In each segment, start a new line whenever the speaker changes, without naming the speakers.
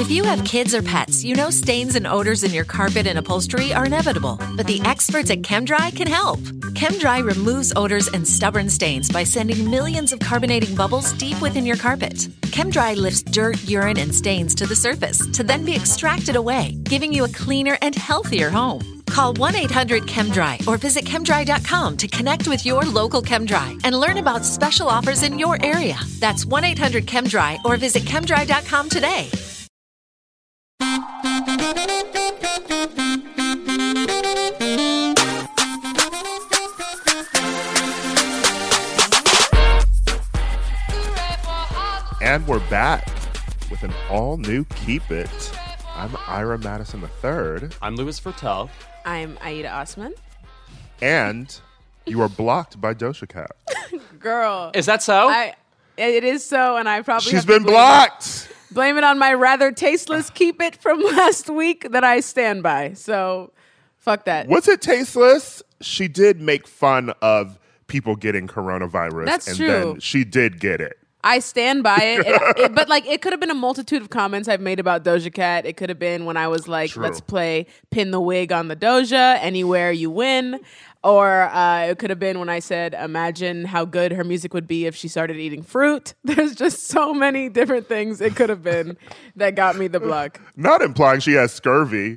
If you have kids or pets, you know stains and odors in your carpet and upholstery are inevitable, but the experts at ChemDry can help. ChemDry removes odors and stubborn stains by sending millions of carbonating bubbles deep within your carpet. ChemDry lifts dirt, urine, and stains to the surface to then be extracted away, giving you a cleaner and healthier home. Call 1-800-ChemDry or visit chemdry.com to connect with your local ChemDry and learn about special offers in your area. That's 1-800-ChemDry or visit chemdry.com today.
And we're back with an all-new Keep It. I'm Ira Madison III.
I'm Louis Vertel.
I'm Aida Osman.
And you are blocked by Doja Cat.
Girl.
Is that so?
It is so, and I probably
She's been blocked.
Blame it on my rather tasteless Keep It from last week that I stand by. So, fuck that.
Was it tasteless? She did make fun of people getting coronavirus.
That's
and
true.
Then she did get it.
I stand by it. But like, it could have been a multitude of comments I've made about Doja Cat. It could have been when I was like,
True.
let's play pin the wig on the Doja, anywhere you win. Or it could have been when I said, imagine how good her music would be if she started eating fruit. There's just so many different things it could have been that got me the block.
Not implying she has scurvy.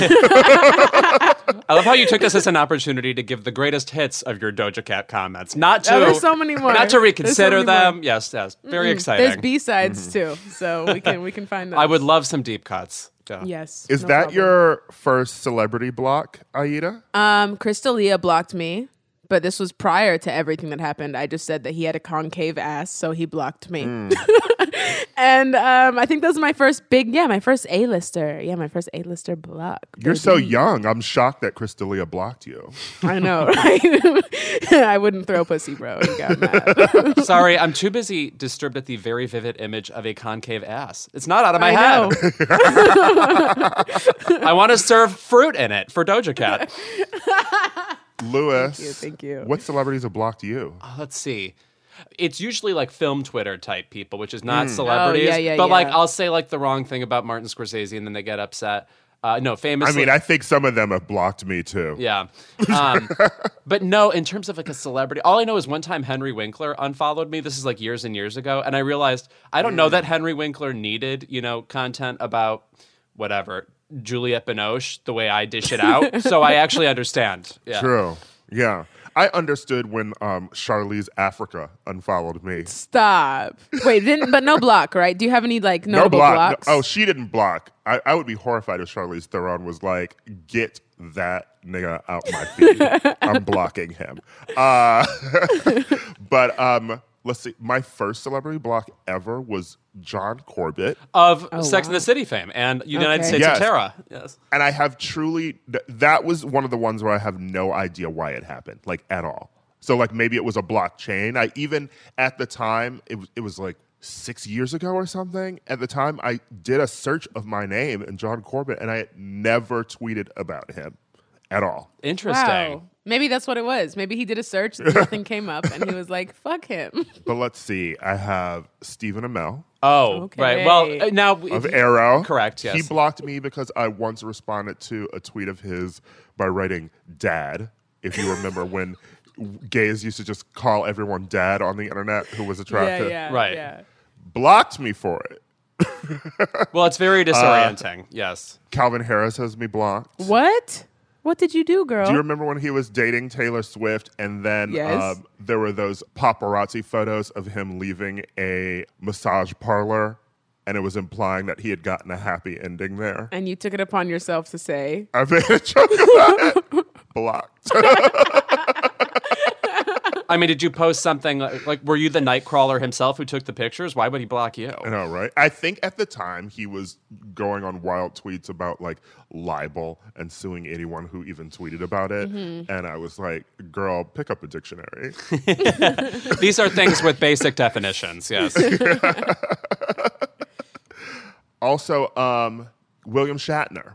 I love how you took this as an opportunity to give the greatest hits of your Doja Cat comments. Not to
there's so many more.
Not to reconsider
There's so many
them.
more.
Yes. Very exciting.
There's B-sides too, so we can find those.
I would love some deep cuts. Yeah.
Yes.
Is
no
that
problem.
your first celebrity block, Aida?
Crystalia blocked me, but this was prior to everything that happened. I just said that he had a concave ass, so he blocked me. And I think that was my first my first A-lister. Yeah, my first A-lister block.
You're so young. I'm shocked that Crystalia blocked you.
I know, right? I wouldn't throw pussy, bro. You got mad.
Sorry, I'm too busy disturbed at the very vivid image of a concave ass. It's not out of my
I
head.
know.
I want to serve fruit in it for Doja Cat.
Louis.
Thank you.
What celebrities have blocked you?
Let's see. It's usually like film Twitter type people, which is not celebrities.
Oh, yeah,
but like
yeah.
I'll say like the wrong thing about Martin Scorsese and then they get upset. No, famously.
I mean, I think some of them have blocked me too.
Yeah. But no, in terms of like a celebrity, all I know is one time Henry Winkler unfollowed me. This is like years and years ago. And I realized I don't know that Henry Winkler needed, content about whatever, Juliette Binoche, the way I dish it out. So I actually understand. Yeah.
True. Yeah. I understood when Charlize Africa unfollowed me.
Stop. Wait, but no block, right? Do you have any like notable blocks?
No, she didn't block. I would be horrified if Charlize Theron was like, get that nigga out my feed. I'm blocking him. But let's see. My first celebrity block ever was John Corbett.
Of Sex and the City fame and United States
Yes.
of Terra. Yes.
And I have truly, that was one of the ones where I have no idea why it happened, like at all. So like maybe it was a blockchain. I even, at the time, it was like 6 years ago or something. At the time, I did a search of my name and John Corbett, and I had never tweeted about him at all.
Interesting.
Wow. Maybe that's what it was. Maybe he did a search, nothing came up, and he was like, fuck him.
But let's see. I have Stephen Amell
Oh,
Okay.
right. Well, now
of Arrow.
Correct, yes.
He blocked me because I once responded to a tweet of his by writing "dad." If you remember when gays used to just call everyone dad on the internet who was attractive.
Right.
Yeah.
Blocked me for it.
Well, it's very disorienting. Yes.
Calvin Harris has me blocked.
What? What did you do, girl?
Do you remember when he was dating Taylor Swift and then
Yes.
there were those paparazzi photos of him leaving a massage parlor and it was implying that he had gotten a happy ending there?
And you took it upon yourself to say,
I made a joke about it. Blocked.
I mean, did you post something like were you the Nightcrawler himself who took the pictures? Why would he block you?
I know, right? I think at the time he was going on wild tweets about like libel and suing anyone who even tweeted about it. And I was like, girl, pick up a dictionary.
These are things with basic definitions. Yes.
Also, William Shatner.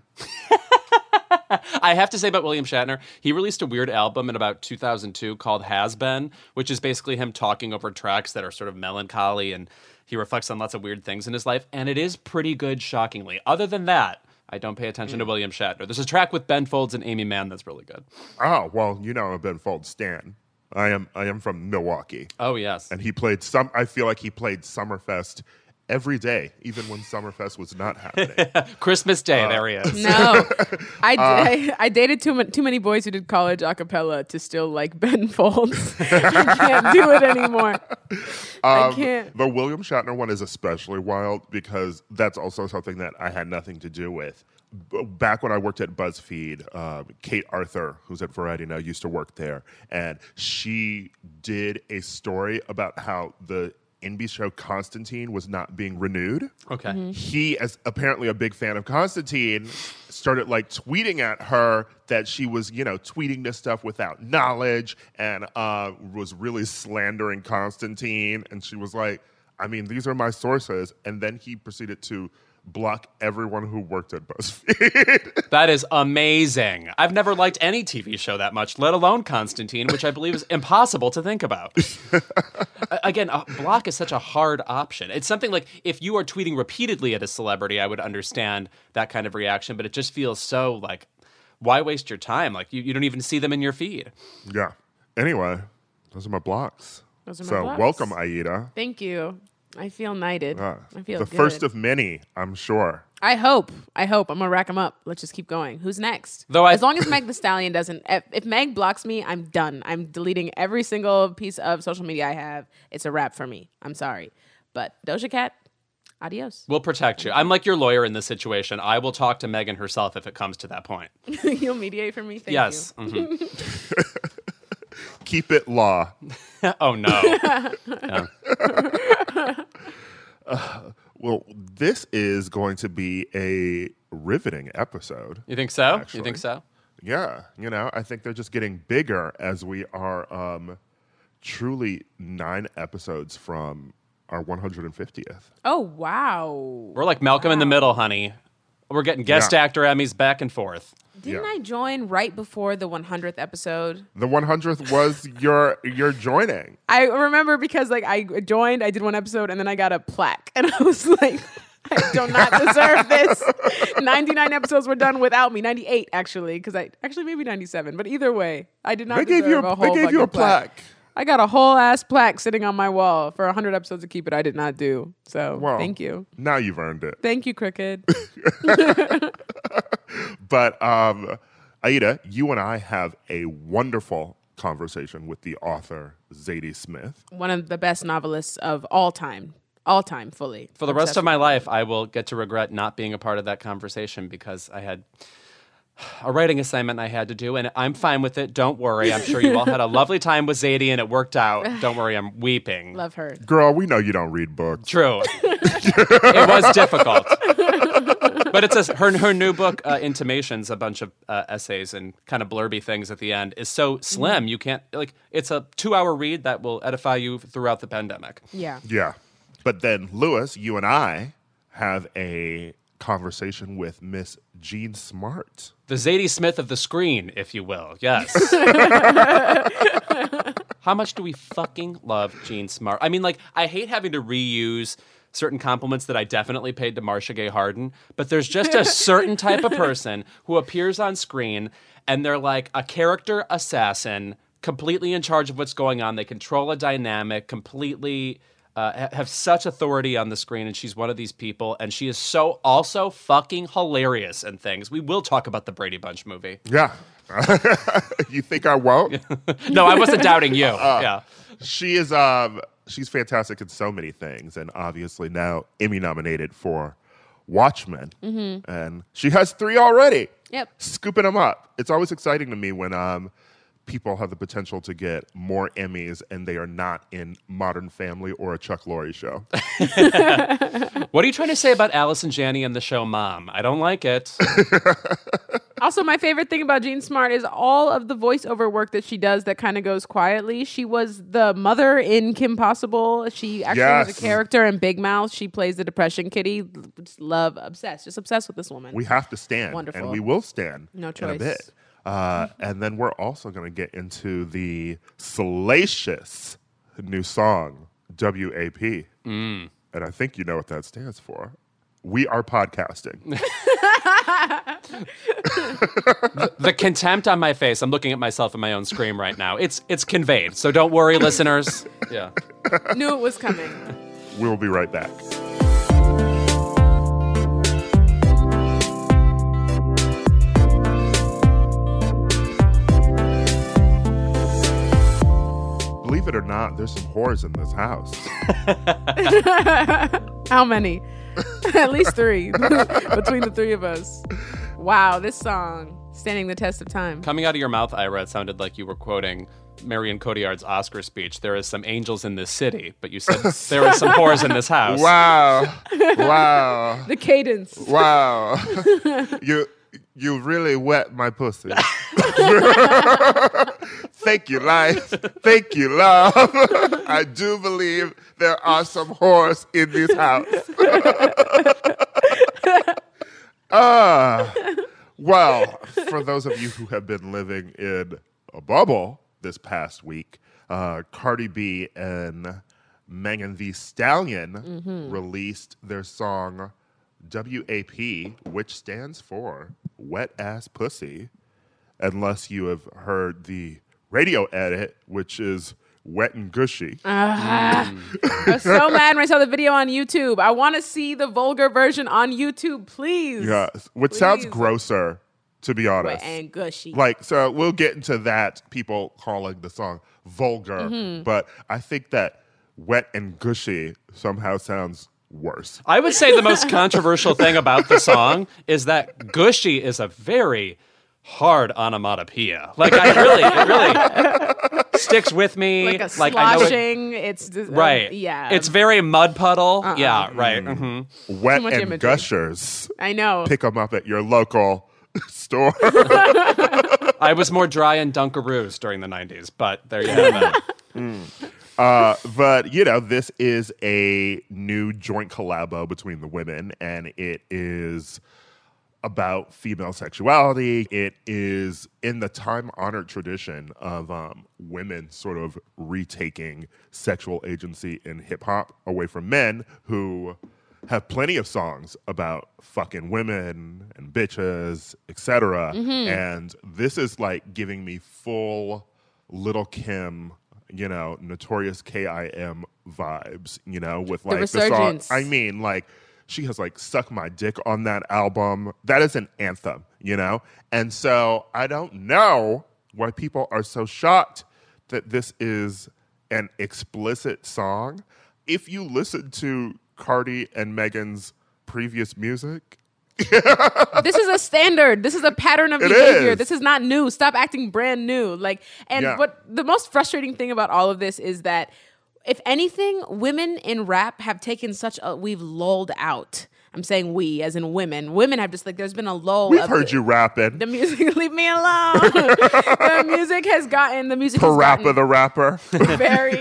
I have to say about William Shatner, he released a weird album in about 2002 called Has Been, which is basically him talking over tracks that are sort of melancholy and He reflects on lots of weird things in his life, and it is pretty good, shockingly. Other than that, I don't pay attention to William Shatner. There's a track with Ben Folds and Amy Mann that's really good.
Oh, well, you know I'm a Ben Folds stan. I am from Milwaukee.
Oh, yes.
And I feel like he played Summerfest every day, even when Summerfest was not happening.
Christmas Day, there he is.
No, I dated too many boys who did college a cappella to still like Ben Folds. I can't do it anymore. I can't.
The William Shatner one is especially wild because that's also something that I had nothing to do with. Back when I worked at BuzzFeed, Kate Arthur, who's at Variety now, used to work there, and she did a story about how the NBC show Constantine was not being renewed.
Okay.
He, as apparently a big fan of Constantine, started like tweeting at her that she was, tweeting this stuff without knowledge and was really slandering Constantine. And she was like, I mean, these are my sources. And then he proceeded to block everyone who worked at BuzzFeed.
That is amazing. I've never liked any TV show that much, let alone Constantine, which I believe is impossible to think about. Again, a block is such a hard option. It's something like if you are tweeting repeatedly at a celebrity, I would understand that kind of reaction, but it just feels so like, why waste your time? Like you don't even see them in your feed.
Yeah. Anyway, those are my blocks.
Blocks.
Welcome, Aida.
Thank you. I feel knighted. I feel
the
good.
first of many, I'm sure.
I hope. I'm gonna rack them up. Let's just keep going. Who's next? As long as Meg the Stallion doesn't. If Meg blocks me, I'm done. I'm deleting every single piece of social media I have. It's a wrap for me. I'm sorry, but Doja Cat, adios.
We'll protect you. I'm like your lawyer in this situation. I will talk to Megan herself if it comes to that point.
You'll mediate for me. Thank
yes.
you.
Mm-hmm.
Keep it law.
Oh no. Yeah.
Well, this is going to be a riveting episode.
You think so?
Actually.
You think so?
Yeah. I think they're just getting bigger as we are truly 9 episodes from our 150th.
Oh wow.
We're like Malcolm in the Middle, honey. We're getting guest actor Emmys back and forth.
Didn't I join right before the 100th episode?
The 100th was your joining.
I remember because I joined, I did one episode, and then I got a plaque, and I was like, I do not deserve this. 99 episodes were done without me. 98 actually, because maybe 97, but either way, I did not deserve a whole
They gave you a plaque.
I got a whole ass plaque sitting on my wall for 100 episodes to keep it. I did not do. So thank you.
Now you've earned it.
Thank you, Crooked.
But Aida, you and I have a wonderful conversation with the author Zadie Smith.
One of the best novelists of all time. All time, fully.
For the rest of my life, I will get to regret not being a part of that conversation because I had a writing assignment I had to do, and I'm fine with it. Don't worry. I'm sure you all had a lovely time with Zadie, and it worked out. Don't worry. I'm weeping.
Love her.
Girl, we know you don't read books.
True. It was difficult. But it's her new book, Intimations, a bunch of essays and kind of blurby things at the end, is so slim. You can't, it's a 2-hour read that will edify you throughout the pandemic.
Yeah.
Yeah. But then, Lewis, you and I have a conversation with Miss Jean Smart.
The Zadie Smith of the screen, if you will. Yes. How much do we fucking love Jean Smart? I mean, I hate having to reuse certain compliments that I definitely paid to Marcia Gay Harden, but there's just a certain type of person who appears on screen and they're like a character assassin, completely in charge of what's going on. They control a dynamic, completely have such authority on the screen, and she's one of these people, and she is so also fucking hilarious in things. We will talk about the Brady Bunch movie.
Yeah. You think I won't?
No, I wasn't doubting you. Yeah.
She is she's fantastic in so many things, and obviously now Emmy nominated for Watchmen. Mm-hmm. And she has 3 already.
Yep.
Scooping them up. It's always exciting to me when people have the potential to get more Emmys and they are not in Modern Family or a Chuck Lorre show.
What are you trying to say about Allison Janney and the show Mom? I don't like it.
Also, my favorite thing about Jean Smart is all of the voiceover work that she does that kind of goes quietly. She was the mother in Kim Possible. She actually was a character in Big Mouth. She plays the Depression Kitty. Just obsessed with this woman.
We have to stand.
Wonderful.
And we will stand.
No choice.
In a bit. And then we're also going to get into the salacious new song, WAP. and I think you know what that stands for. We are podcasting.
The contempt on my face. I'm looking at myself in my own screen right now. It's conveyed. So don't worry, listeners. Yeah.
Knew it was coming.
We'll be right back. Believe it or not, there's some whores in this house.
How many? At least 3 between the 3 of us. Wow, this song standing the test of time.
Coming out of your mouth, Ira, it sounded like you were quoting Marion Cotillard's Oscar speech. There is some angels in this city, but you said there are some whores in this house.
Wow. Wow.
The cadence.
Wow. You really wet my pussy. Thank you, life. Thank you, love. I do believe there are some whores in this house. Well, for those of you who have been living in a bubble this past week, Cardi B and Megan Thee Stallion released their song WAP, which stands for Wet Ass Pussy, unless you have heard the radio edit, which is Wet and Gushy.
I was so mad when I saw the video on YouTube. I want to see the vulgar version on YouTube, please.
Yeah, which sounds
Please.
grosser, to be honest.
Wet and gushy.
Like, so we'll get into that, people calling the song vulgar, but I think that Wet and Gushy somehow sounds worse.
I would say the most controversial thing about the song is that gushy is a very hard onomatopoeia. Like, it really sticks with me.
like a
Like, I know
sloshing. It's
right.
yeah.
It's very mud puddle. Yeah, right.
Wet
much
and
imagery.
Gushers.
I know.
Pick them up at your local store.
I was more dry and Dunkaroos during the 90s, but there you have it.
But, you know, this is a new joint collabo between the women, and it is about female sexuality. It is in the time-honored tradition of women sort of retaking sexual agency in hip-hop away from men who have plenty of songs about fucking women and bitches, etc. And this is like giving me full Lil' Kim, you know, Notorious K.I.M. vibes, you know, with like the song.
resurgence.
I mean, like, she has like Suck My Dick on that album. That is an anthem, you know? And so I don't know why people are so shocked that this is an explicit song. If you listen to Cardi and Megan's previous music,
This is a standard. This is a pattern of
It
behavior.
is.
This is not new. Stop acting brand new. Like, and
Yeah.
what the most frustrating thing about all of this is that, if anything, women in rap have taken we've lulled out. I'm saying we, as in women. Women have just like, there's been a lull.
we've
of
heard you rapping.
the music. Leave me alone. The music has gotten
Parappa the Rapper.
very.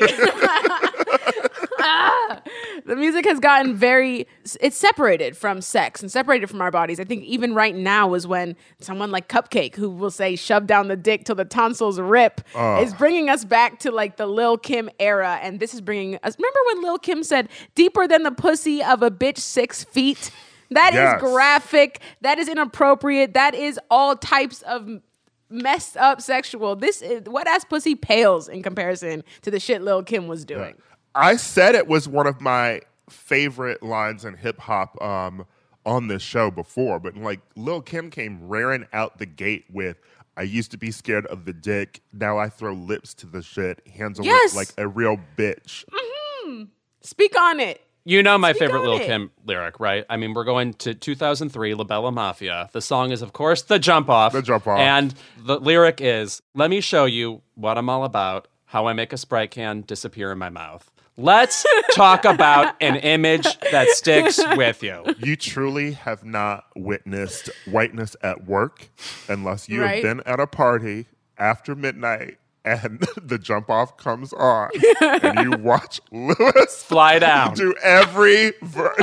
The music has gotten very, it's separated from sex and separated from our bodies. I think even right now is when someone like Cupcake, who will say shove down the dick till the tonsils rip, is bringing us back to like the Lil' Kim era. And this is bringing us, remember when Lil' Kim said deeper than the pussy of a bitch 6 feet? That
Yes.
is graphic. That is inappropriate. That is all types of messed up sexual. This is, wet ass pussy pales in comparison to the shit Lil' Kim was doing.
I said it was one of my favorite lines in hip hop on this show before, but like Lil' Kim came rearing out the gate with, I used to be scared of the dick. Now I throw lips to the shit, handle
Yes.
it like a real bitch.
Speak on it.
You know my
Speak
favorite
on
Lil'
it.
Kim lyric, right? I mean, we're going to 2003, La Bella Mafia. The song is, of course, The Jump Off.
The Jump Off.
And the lyric is, let me show you what I'm all about, how I make a Sprite can disappear in my mouth. Let's talk about an image that sticks with you.
You truly have not witnessed whiteness at work unless you
Right.
have been at a party after midnight and the jump off comes on, and you watch Lewis
Fly down.
do every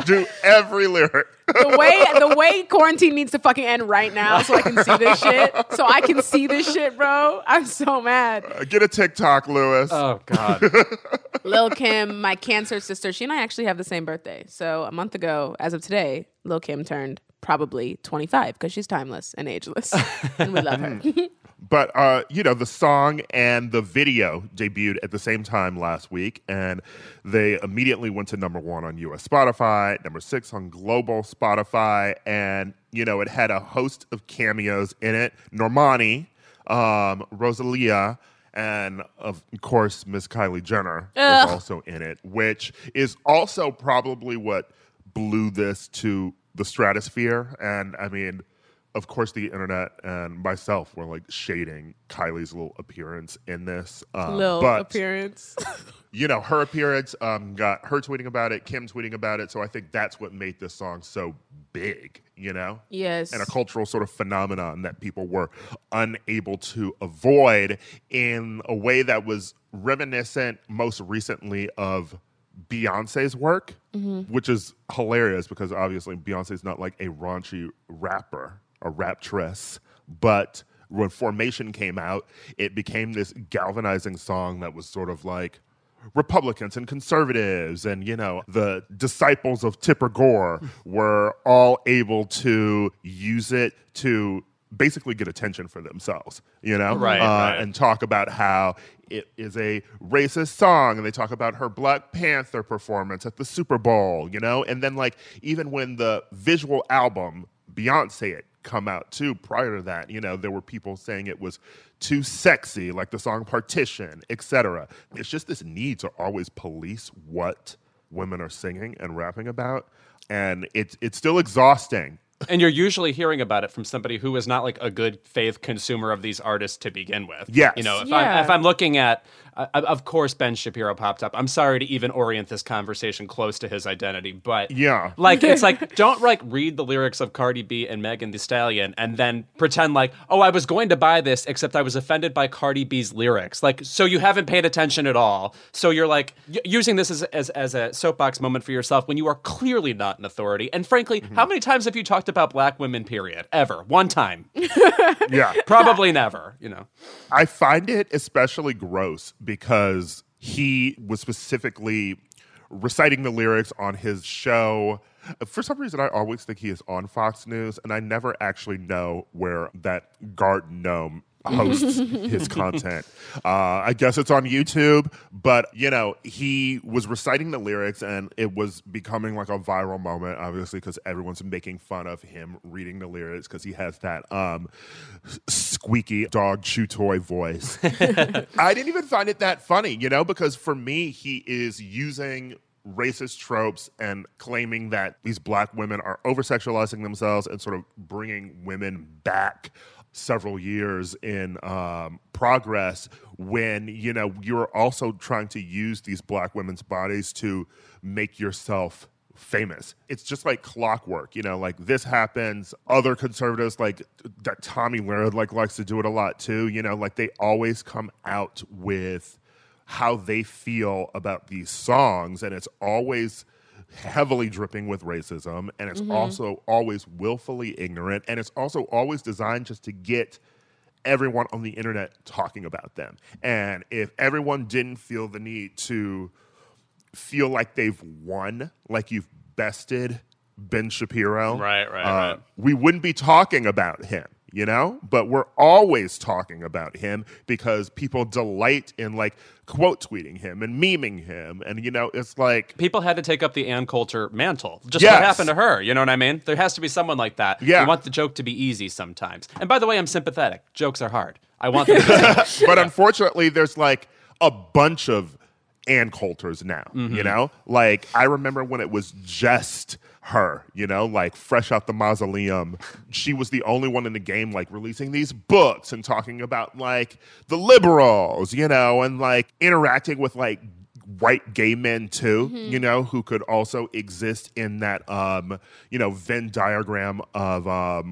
lyric.
The way quarantine needs to fucking end right now so I can see this shit. So I can see this shit, bro. I'm so mad.
Get a TikTok, Lewis.
Oh, God.
Lil Kim, my Cancer sister, she and I actually have the same birthday. So a month ago, as of today, Lil Kim turned probably 25 because she's timeless and ageless. And we love her.
But, the song and the video debuted at the same time last week, and they immediately went to number 1 on US Spotify, number 6 on global Spotify, and, it had a host of cameos in it. Normani, Rosalia, and, of course, Miss Kylie Jenner was also in it, which is also probably what blew this to the stratosphere. And, I mean, of course, the internet and myself were like shading Kylie's little appearance in this.
Appearance.
Her appearance got her tweeting about it, Kim tweeting about it. So I think that's what made this song so big,
Yes.
And a cultural sort of phenomenon that people were unable to avoid in a way that was reminiscent most recently of Beyonce's work, which is hilarious because obviously Beyonce's not like a raunchy rapper, a raptress, but when Formation came out, it became this galvanizing song that was sort of like Republicans and conservatives and, the disciples of Tipper Gore were all able to use it to basically get attention for themselves,
Right.
And talk about how it is a racist song, and they talk about her Black Panther performance at the Super Bowl, and then like even when the visual album Beyonce had come out too prior to that, there were people saying it was too sexy, like the song Partition, etc. It's just this need to always police what women are singing and rapping about, and it's still exhausting.
And you're usually hearing about it from somebody who is not like a good faith consumer of these artists to begin with.
Yes.
If I'm looking at, of course, Ben Shapiro popped up. I'm sorry to even orient this conversation close to his identity, but
yeah,
like it's like don't like read the lyrics of Cardi B and Megan Thee Stallion and then pretend like, oh, I was going to buy this except I was offended by Cardi B's lyrics. Like, so you haven't paid attention at all. So you're like using this as a soapbox moment for yourself when you are clearly not an authority. And frankly, how many times have you talked about black women, period? Ever? One time.
Yeah.
Probably never,
I find it especially gross because he was specifically reciting the lyrics on his show. For some reason, I always think he is on Fox News, and I never actually know where that garden gnome hosts his content. I guess it's on YouTube, but he was reciting the lyrics and it was becoming like a viral moment, obviously, because everyone's making fun of him reading the lyrics because he has that squeaky dog chew toy voice. I didn't even find it that funny, because for me, he is using racist tropes and claiming that these black women are over-sexualizing themselves and sort of bringing women back several years in progress when, you're also trying to use these black women's bodies to make yourself famous. It's just like clockwork, like this happens. Other conservatives like that Tommy Laird likes to do it a lot too, like they always come out with how they feel about these songs, and it's always heavily dripping with racism, and it's also always willfully ignorant, and it's also always designed just to get everyone on the internet talking about them. And if everyone didn't feel the need to feel like they've won, like you've bested Ben Shapiro,
right.
we wouldn't be talking about him. But we're always talking about him because people delight in like quote tweeting him and memeing him. And, it's like
people had to take up the Ann Coulter mantle. Just what happened to her. You know what I mean? There has to be someone like that.
Yeah.
You want the joke to be easy sometimes. And by the way, I'm sympathetic. Jokes are hard. I want them to be
But unfortunately, there's like a bunch of Ann Coulters now, Like I remember when it was just her, like fresh out the mausoleum. She was the only one in the game like releasing these books and talking about like the liberals, and like interacting with like white gay men too, who could also exist in that Venn diagram of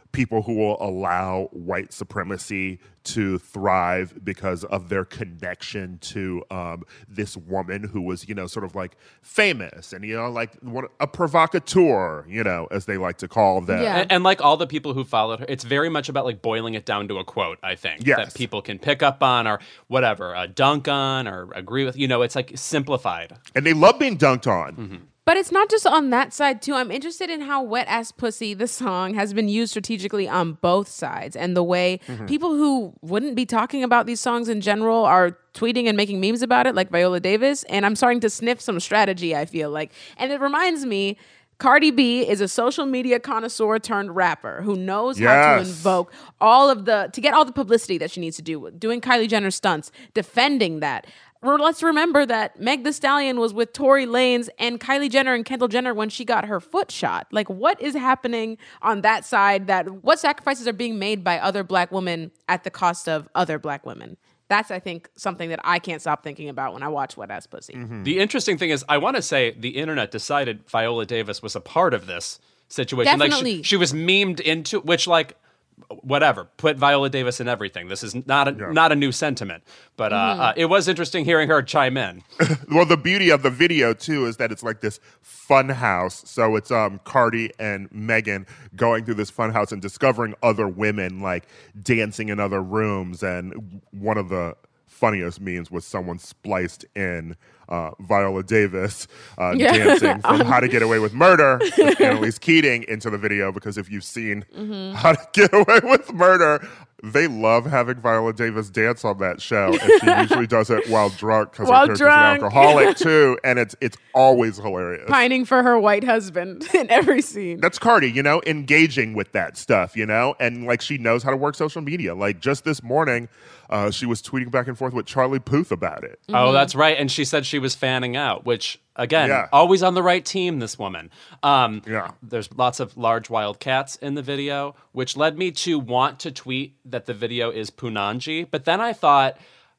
people who will allow white supremacy to thrive because of their connection to this woman who was, sort of like famous and, like a provocateur, as they like to call them.
Yeah.
And like all the people who followed her, it's very much about like boiling it down to a quote, I think,
Yes.
that people can pick up on or whatever, dunk on or agree with. It's like simplified.
And they love being dunked on.
Mm-hmm.
But it's not just on that side, too. I'm interested in how Wet Ass Pussy, the song, has been used strategically on both sides. And the way people who wouldn't be talking about these songs in general are tweeting and making memes about it, like Viola Davis. And I'm starting to sniff some strategy, I feel like. And it reminds me, Cardi B is a social media connoisseur turned rapper who knows how to invoke to get all the publicity that she needs to do, doing Kylie Jenner stunts, defending that. Let's remember that Meg Thee Stallion was with Tory Lanez and Kylie Jenner and Kendall Jenner when she got her foot shot. Like, what is happening on that side? What sacrifices are being made by other black women at the cost of other black women? That's, I think, something that I can't stop thinking about when I watch Wet Ass Pussy.
Mm-hmm.
The interesting thing is, I want to say the internet decided Viola Davis was a part of this situation.
Definitely.
Like she was memed into, which like, whatever, put Viola Davis in everything. This is not a new sentiment, but it was interesting hearing her chime in.
Well, the beauty of the video too is that it's like this fun house. So it's Cardi and Megan going through this fun house and discovering other women like dancing in other rooms. And one of the funniest memes was someone spliced in Viola Davis dancing from How to Get Away with Murder with Annalise Keating into the video, because if you've seen How to Get Away with Murder, they love having Viola Davis dance on that show, and she usually does it while drunk because her character's an alcoholic too, and it's always hilarious.
Pining for her white husband in every scene.
That's Cardi, engaging with that stuff, and like she knows how to work social media. Like just this morning, she was tweeting back and forth with Charlie Puth about it.
Oh, that's right. And she said she was fanning out, which, again, always on the right team, this woman. There's lots of large wild cats in the video, which led me to want to tweet that the video is Punanji. But then I thought,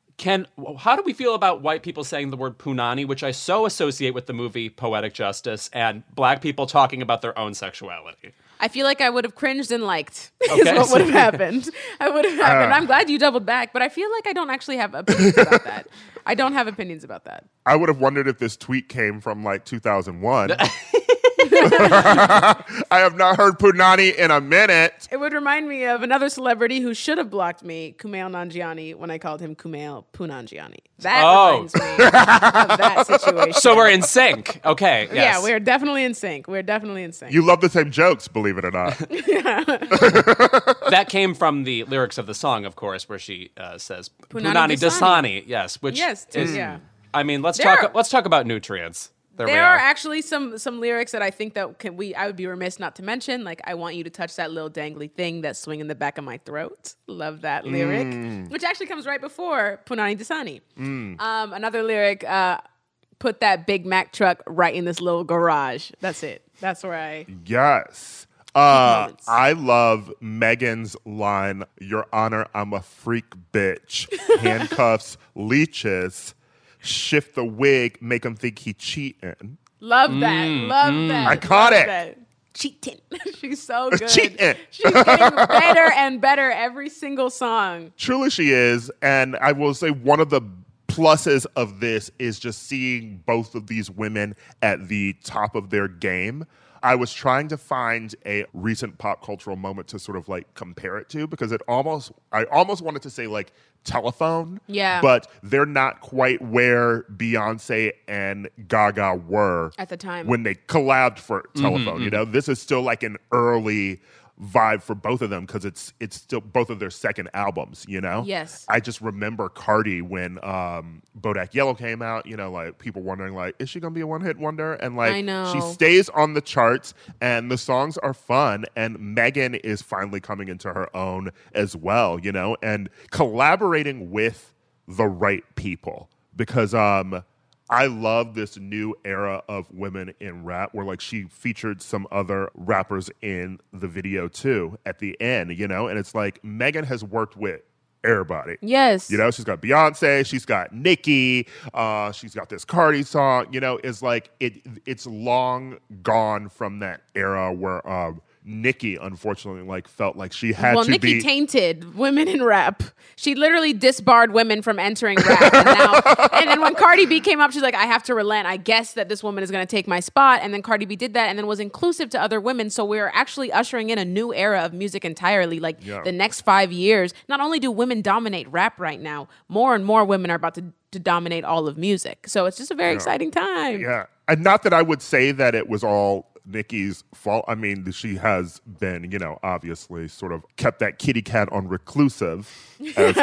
how do we feel about white people saying the word punani, which I so associate with the movie Poetic Justice, and black people talking about their own sexuality?
I feel like I would have cringed and liked
Okay.
is what would have happened. I would have happened. I'm glad you doubled back, but I feel like I don't actually have opinions about that. I don't have opinions about that.
I would have wondered if this tweet came from like 2001. I have not heard Punani in a minute.
It would remind me of another celebrity who should have blocked me, Kumail Nanjiani, when I called him Kumail Punanjiani. That reminds me of that situation.
So we're in sync. Okay. Yes.
Yeah, we're definitely in sync. We're definitely in sync.
You love the same jokes, believe it or not.
That came from the lyrics of the song, of course, where she says
Punani
Dasani. Yes, which is.
yeah.
I mean, let's talk about nutrients.
There are actually some lyrics that I think that I would be remiss not to mention. Like, I want you to touch that little dangly thing that's swinging the back of my throat. Love that lyric, which actually comes right before Punani Dasani. Another lyric, put that Big Mac truck right in this little garage. That's it. That's where I...
Yes. I love Megan's line, Your Honor, I'm a freak bitch. Handcuffs, leeches. Shift the wig, make him think he cheating.
Love that. Love that.
Iconic. Love
that. Cheating. She's so good.
Cheating.
She's getting better and better every single song.
Truly she is. And I will say one of the pluses of this is just seeing both of these women at the top of their game. I was trying to find a recent pop cultural moment to sort of like compare it to, because I almost wanted to say like Telephone.
Yeah.
But they're not quite where Beyonce and Gaga were
at the time
when they collabed for Telephone. This is still like an early vibe for both of them because it's still both of their second albums,
Yes.
I just remember Cardi when Bodak Yellow came out, like people wondering like, is she gonna be a one-hit wonder? And like
I know.
she stays on the charts and the songs are fun, and Megan is finally coming into her own as well, and collaborating with the right people, because I love this new era of women in rap where like she featured some other rappers in the video too at the end, and it's like Megan has worked with everybody.
Yes.
She's got Beyonce, she's got Nicki, she's got this Cardi song, it's like it's long gone from that era where Nicki, unfortunately, like felt like she had
Well,
to
Nicki
be.
tainted women in rap. She literally disbarred women from entering rap. And then when Cardi B came up, she's like, I have to relent. I guess that this woman is going to take my spot. And then Cardi B did that and then was inclusive to other women. So we're actually ushering in a new era of music entirely. Like the next 5 years, not only do women dominate rap right now, more and more women are about to dominate all of music. So it's just a very exciting time.
Yeah. And not that I would say that it was all Nicki's fault. I mean, she has been, obviously sort of kept that kitty cat on reclusive as,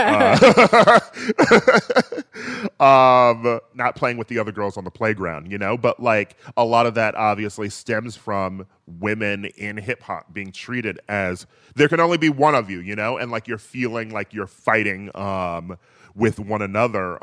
not playing with the other girls on the playground, but like a lot of that obviously stems from women in hip hop being treated as there can only be one of you, and like you're feeling like you're fighting, with one another,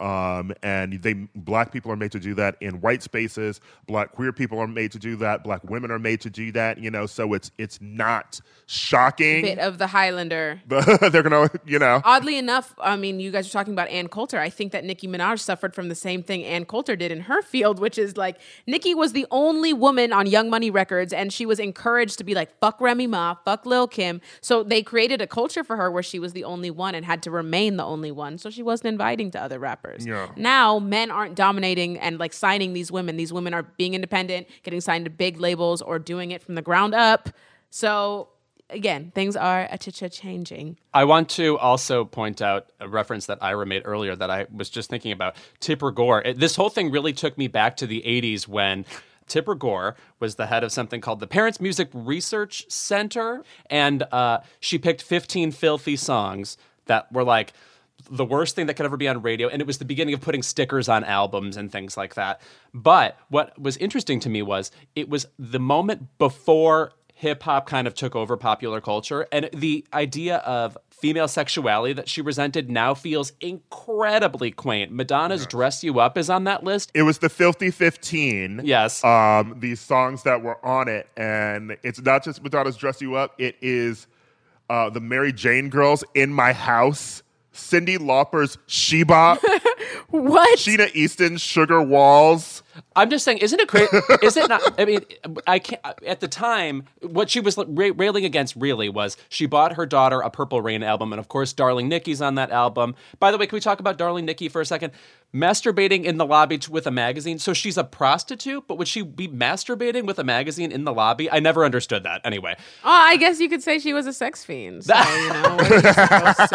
and black people are made to do that in white spaces. Black queer people are made to do that. Black women are made to do that. So it's not shocking.
Bit of the Highlander.
They're gonna,
Oddly enough, I mean, you guys are talking about Ann Coulter. I think that Nicki Minaj suffered from the same thing Ann Coulter did in her field, which is like Nicki was the only woman on Young Money Records, and she was encouraged to be like, fuck Remy Ma, fuck Lil Kim. So they created a culture for her where she was the only one and had to remain the only one. So she wasn't inviting to other rappers.
Yeah.
Now men aren't dominating and like signing these women. These women are being independent, getting signed to big labels or doing it from the ground up. So again, things are changing.
I want to also point out a reference that Ira made earlier that I was just thinking about. Tipper Gore. This whole thing really took me back to the 80s when Tipper Gore was the head of something called the Parents Music Research Center, and she picked 15 filthy songs that were like the worst thing that could ever be on radio, and it was the beginning of putting stickers on albums and things like that. But what was interesting to me was it was the moment before hip-hop kind of took over popular culture, and the idea of female sexuality that she resented now feels incredibly quaint. Madonna's Dress You Up is on that list.
It was the Filthy 15.
Yes.
These songs that were on it, and it's not just Madonna's Dress You Up, it is the Mary Jane Girls, In My House, Cyndi Lauper's She Bop,
What?
Sheena Easton's Sugar Walls.
I'm just saying, isn't it crazy? Is it not? I mean, I can't. At the time, what she was railing against really was she bought her daughter a Purple Rain album, and of course, Darling Nikki's on that album. By the way, can we talk about Darling Nikki for a second? Masturbating in the lobby with a magazine. So she's a prostitute, but would she be masturbating with a magazine in the lobby? I never understood that. Anyway.
Oh, I guess you could say she was a sex fiend. So, what are you supposed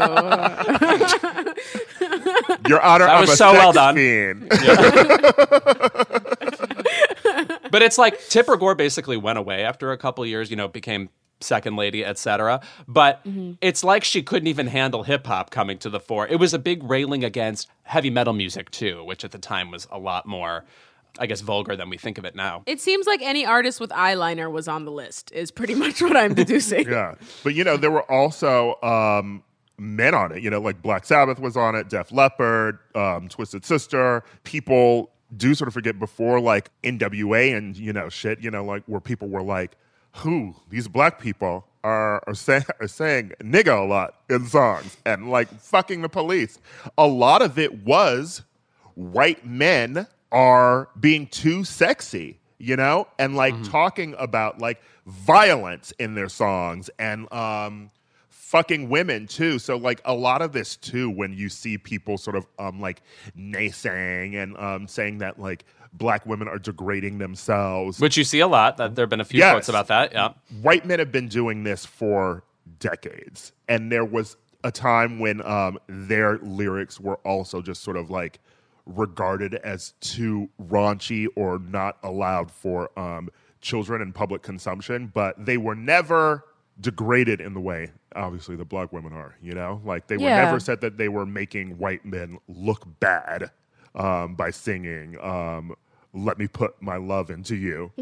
to do?
Your Honor,
That
I'm
was
a
so
sex
well done.
fiend.
But it's like Tipper Gore basically went away after a couple years, became second lady, etc. But it's like she couldn't even handle hip hop coming to the fore. It was a big railing against heavy metal music too, which at the time was a lot more, I guess, vulgar than we think of it now.
It seems like any artist with eyeliner was on the list, is pretty much what I'm deducing.
Yeah. But, there were also men on it, like Black Sabbath was on it, Def Leppard, Twisted Sister. People do sort of forget before like NWA and, shit, like where people were like, who? These black people are saying nigga a lot in songs and like fucking the police. A lot of it was white men are being too sexy, and like talking about like violence in their songs and fucking women too. So like a lot of this too, when you see people sort of like naysaying and saying that like black women are degrading themselves.
Which you see a lot. That there have been a few quotes about that. Yeah.
White men have been doing this for decades. And there was a time when their lyrics were also just sort of like regarded as too raunchy or not allowed for children and public consumption, but they were never degraded in the way obviously the black women are, like they were never said that they were making white men look bad by singing let me put my love into you.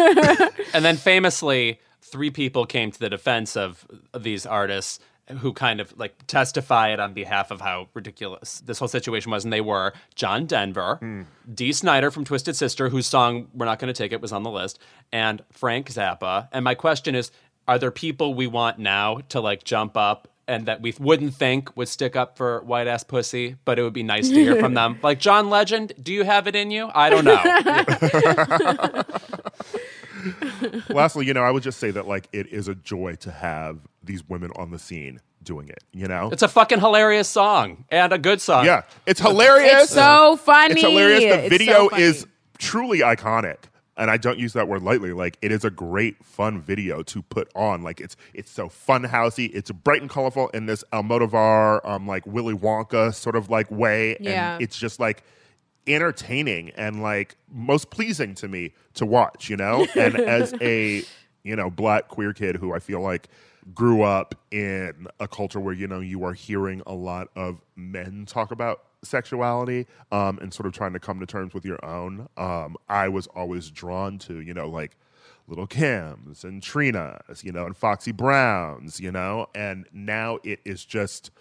And then famously 3 people came to the defense of these artists who kind of like testified on behalf of how ridiculous this whole situation was. And they were John Denver, Dee Snider from Twisted Sister, whose song We're Not Gonna Take It was on the list, and Frank Zappa. And my question is, are there people we want now to like jump up and that we wouldn't think would stick up for white ass pussy, but it would be nice to hear from them? Like John Legend, do you have it in you? I don't know.
Lastly, I would just say that like it is a joy to have these women on the scene doing it.
It's a fucking hilarious song and a good song.
Yeah, it's hilarious.
It's so funny.
It's hilarious. The
It's
video
so funny.
is truly iconic. And I don't use that word lightly. Like, it is a great, fun video to put on. Like, it's so fun housey. It's bright and colorful in this Almodovar, like Willy Wonka sort of like way.
Yeah.
And it's just like entertaining and like most pleasing to me to watch, And as a, black queer kid who I feel like grew up in a culture where, you are hearing a lot of men talk about sexuality and sort of trying to come to terms with your own. I was always drawn to, like Little Kims and Trinas, and Foxy Browns, and now it is just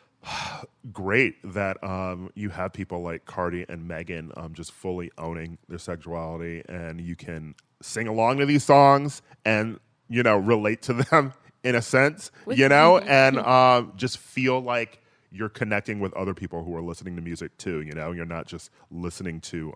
great that you have people like Cardi and Megan just fully owning their sexuality, and you can sing along to these songs and, relate to them in a sense, and just feel like you're connecting with other people who are listening to music too, You're not just listening to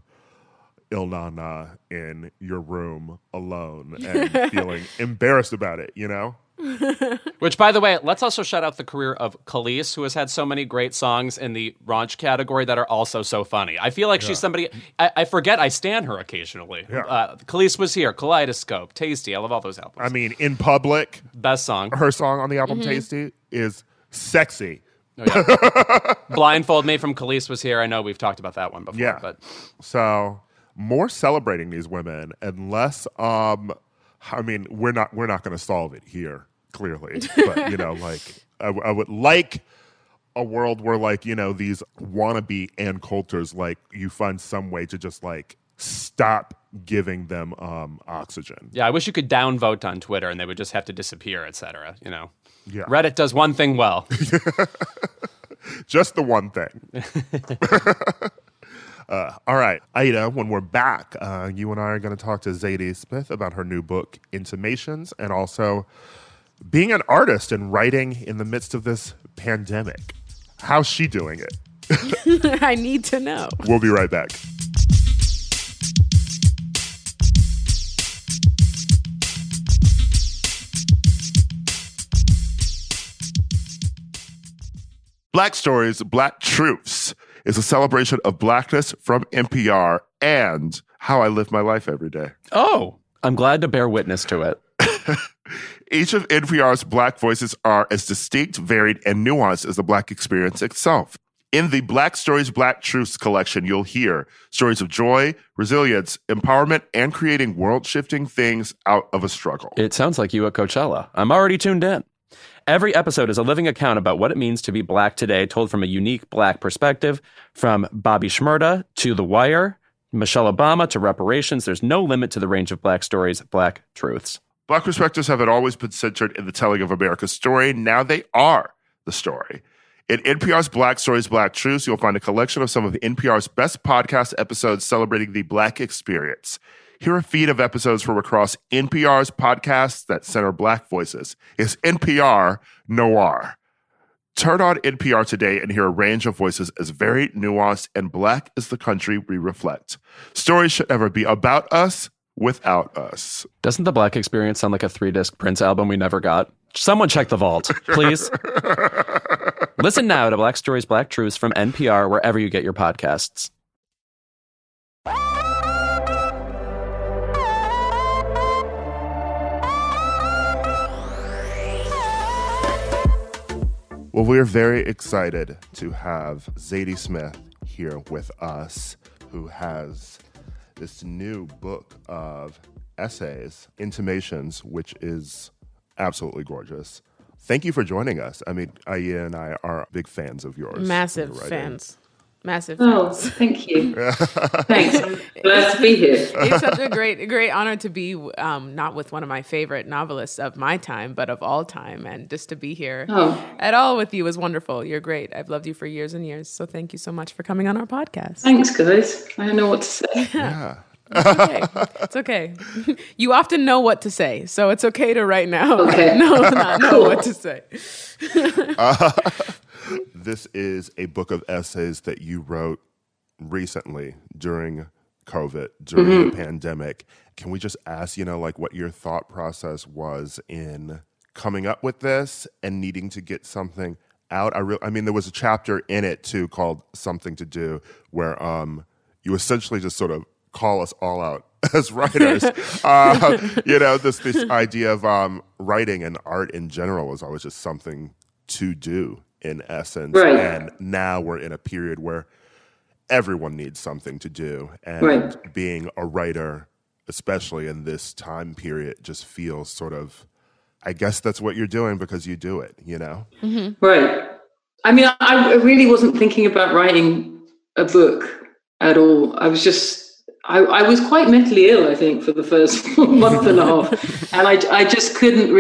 Il Na Na in your room alone and feeling embarrassed about it,
Which, by the way, let's also shout out the career of Khalees, who has had so many great songs in the raunch category that are also so funny. I feel like she's somebody, I forget I stan her occasionally.
Yeah.
Khalees was here, Kaleidoscope, Tasty, I love all those albums.
I mean, In Public,
best song.
her song on the album Tasty is sexy.
Oh, yeah. Blindfold Me from Khalees was here. I know we've talked about that one before.
Yeah.
But
So more celebrating these women and less, we're not going to solve it here, clearly. But, like, I would like a world where, like, these wannabe Ann Coulters, like, you find some way to just, like, stop giving them oxygen.
yeah, I wish you could downvote on Twitter and they would just have to disappear, etc.
Yeah.
Reddit does one thing well.
Just the one thing. All right, Aida, when we're back, you and I are going to talk to Zadie Smith about her new book, Intimations, and also being an artist and writing in the midst of this pandemic. How's she doing it?
I need to know.
We'll be right back. Black Stories, Black Truths is a celebration of Blackness from NPR and how I live my life every day.
Oh, I'm glad to bear witness to it.
Each of NPR's Black voices are as distinct, varied, and nuanced as the Black experience itself. In the Black Stories, Black Truths collection, you'll hear stories of joy, resilience, empowerment, and creating world-shifting things out of a struggle.
It sounds like you at Coachella. I'm already tuned in. Every episode is a living account about what it means to be Black today, told from a unique Black perspective. From Bobby Shmurda to The Wire, Michelle Obama to reparations, there's no limit to the range of Black stories, Black truths.
Black perspectives haven't always been centered in the telling of America's story. Now they are the story. In NPR's Black Stories, Black Truths, you'll find a collection of some of NPR's best podcast episodes celebrating the Black experience. Hear a feed of episodes from across NPR's podcasts that center Black voices. It's NPR Noir. Turn on NPR today and hear a range of voices as varied, nuanced, and Black as the country we reflect. Stories should never be about us without us.
Doesn't the Black experience sound like a 3-disc Prince album we never got? Someone check the vault, please. Listen now to Black Stories, Black Truths from NPR wherever you get your podcasts.
Well, we're very excited to have Zadie Smith here with us, who has this new book of essays, Intimations, which is absolutely gorgeous. Thank you for joining us. I mean, Aya and I are big fans of yours.
Massive fans.
Oh, thank you. Thanks. I'm glad to be here.
It's such a great honor to be not with one of my favorite novelists of my time, but of all time. And just to be here at all with you is wonderful. You're great. I've loved you for years and years. So thank you so much for coming on our podcast.
Thanks, guys. I don't know what to say.
Yeah.
It's okay. It's okay. You often know what to say, so it's okay to right now
Okay.
not know what to say.
This is a book of essays that you wrote recently during COVID, during the pandemic. can we just ask, like what your thought process was in coming up with this and needing to get something out? I mean, there was a chapter in it too called Something to Do where you essentially just sort of call us all out as writers. This idea of writing and art in general was always just something to do in essence.
Right.
And now we're in a period where everyone needs something to do. And being a writer, especially in this time period, just feels sort of, I guess that's what you're doing because you do it,
Mm-hmm. Right. I mean, I really wasn't thinking about writing a book at all. I was just, I was quite mentally ill, I think, for the first month and a half. And I just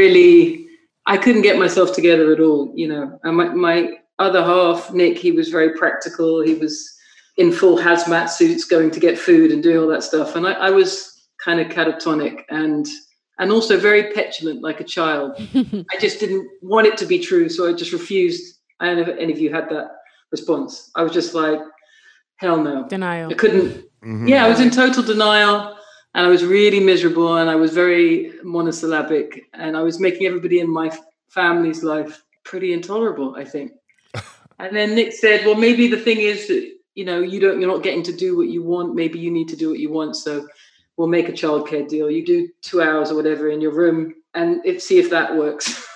I couldn't get myself together at all, And my other half, Nick, he was very practical. He was in full hazmat suits going to get food and doing all that stuff. And I was kind of catatonic and also very petulant, like a child. I just didn't want it to be true. So I just refused. I don't know if any of you had that response. I was just like, hell no.
Denial.
I couldn't. Mm-hmm. Yeah, I was in total denial and I was really miserable and I was very monosyllabic and I was making everybody in my family's life pretty intolerable, I think. And then Nick said, well, maybe the thing is that, you're not getting to do what you want. Maybe you need to do what you want. So we'll make a childcare deal. You do 2 hours or whatever in your room and see if that works.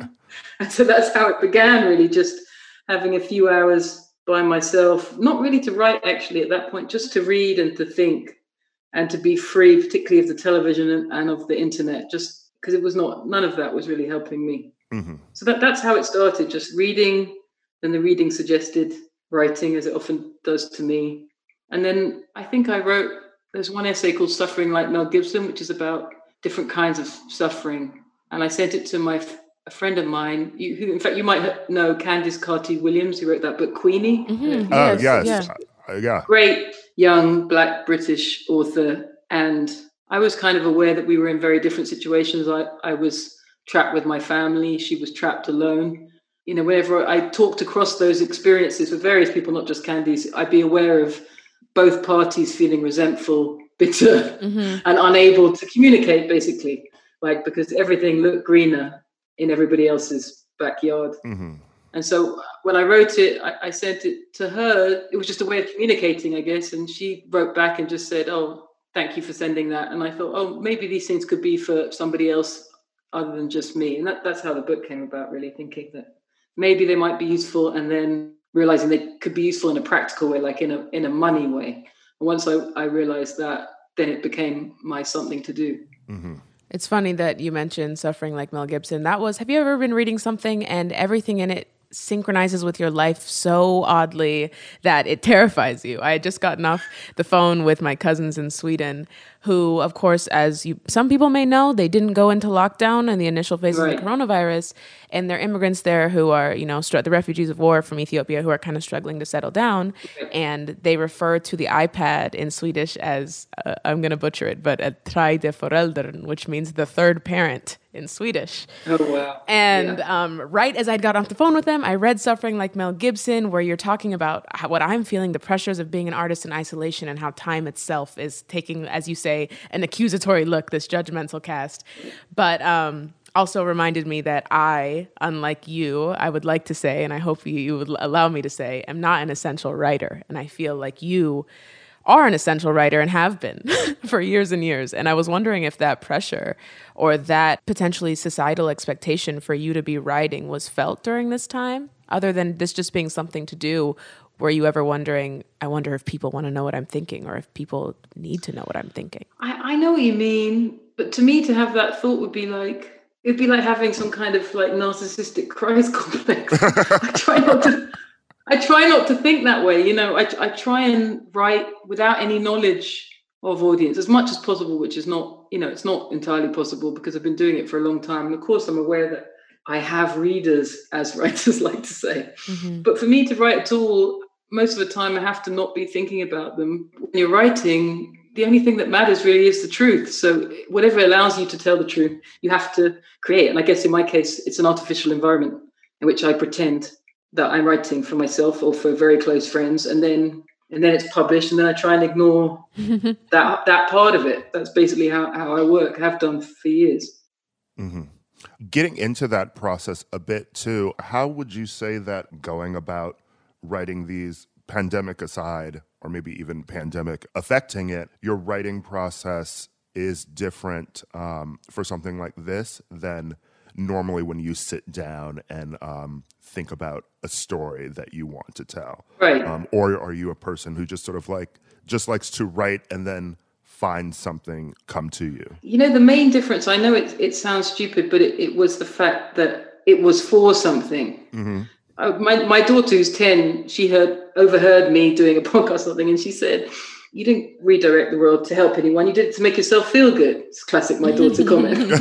And so that's how it began, really, just having a few hours by myself, not really to write actually at that point, just to read and to think and to be free, particularly of the television and of the internet, just because none of that was really helping me. Mm-hmm. So that's how it started, just reading, then the reading suggested writing, as it often does to me. And then I think there's one essay called Suffering Like Mel Gibson, which is about different kinds of suffering. And I sent it to a friend of mine, who in fact you might know, Candice Carty-Williams, who wrote that book, Queenie.
Mm-hmm.
Oh, yes. Yeah.
Great young Black British author. And I was kind of aware that we were in very different situations. I was trapped with my family. She was trapped alone. Whenever I talked across those experiences with various people, not just Candice, I'd be aware of both parties feeling resentful, bitter, mm-hmm. and unable to communicate, basically, because everything looked greener in everybody else's backyard. Mm-hmm. And so when I wrote it, I sent it to her. It was just a way of communicating, I guess. And she wrote back and just said, oh, thank you for sending that. And I thought, oh, maybe these things could be for somebody else other than just me. And that's how the book came about, really, thinking that maybe they might be useful, and then realizing they could be useful in a practical way, like in a money way. And once I realized that, then it became my something to do.
Mm-hmm.
It's funny that you mentioned Suffering Like Mel Gibson. Have you ever been reading something and everything in it synchronizes with your life so oddly that it terrifies you? I had just gotten off the phone with my cousins in Sweden, who, of course, some people may know, they didn't go into lockdown in the initial phases of the coronavirus, and they're immigrants there who are, the refugees of war from Ethiopia who are kind of struggling to settle down, and they refer to the iPad in Swedish as, I'm going to butcher it, but a tredje föräldern, which means the third parent in Swedish.
Oh, wow.
And right as I'd got off the phone with them, I read Suffering Like Mel Gibson, where you're talking about what I'm feeling, the pressures of being an artist in isolation, and how time itself is taking, as you say, an accusatory look, this judgmental cast. But also reminded me that I, unlike you, I would like to say, and I hope you would allow me to say, am not an essential writer. And I feel like you are an essential writer and have been for years and years. And I was wondering if that pressure or that potentially societal expectation for you to be writing was felt during this time, other than this just being something to do. Were you ever wondering, I wonder if people want to know what I'm thinking, or if people need to know what I'm thinking?
I know what you mean, but to me, to have that thought would be like, it'd be like having some kind of like narcissistic Christ complex. I try not to think that way. I try and write without any knowledge of audience as much as possible, which is not, it's not entirely possible because I've been doing it for a long time. And of course, I'm aware that I have readers, as writers like to say. Mm-hmm. But for me to write at all, most of the time I have to not be thinking about them. When you're writing, the only thing that matters really is the truth. So whatever allows you to tell the truth, you have to create. And I guess in my case, it's an artificial environment in which I pretend that I'm writing for myself or for very close friends. And then and then it's published, and then I try and ignore that part of it. That's basically how I work. I have done for years.
Mm-hmm. Getting into that process a bit too, how would you say that going about writing these, pandemic aside, or maybe even pandemic affecting it, your writing process is different for something like this than normally when you sit down and think about a story that you want to tell?
Right.
Or are you a person who just sort of just likes to write and then find something come to you?
You know, the main difference, I know it sounds stupid, but it was the fact that it was for something.
Mm-hmm.
My daughter, who's 10, she overheard me doing a podcast or something, and she said, "You didn't redirect the world to help anyone. You did it to make yourself feel good." It's classic my daughter comment. and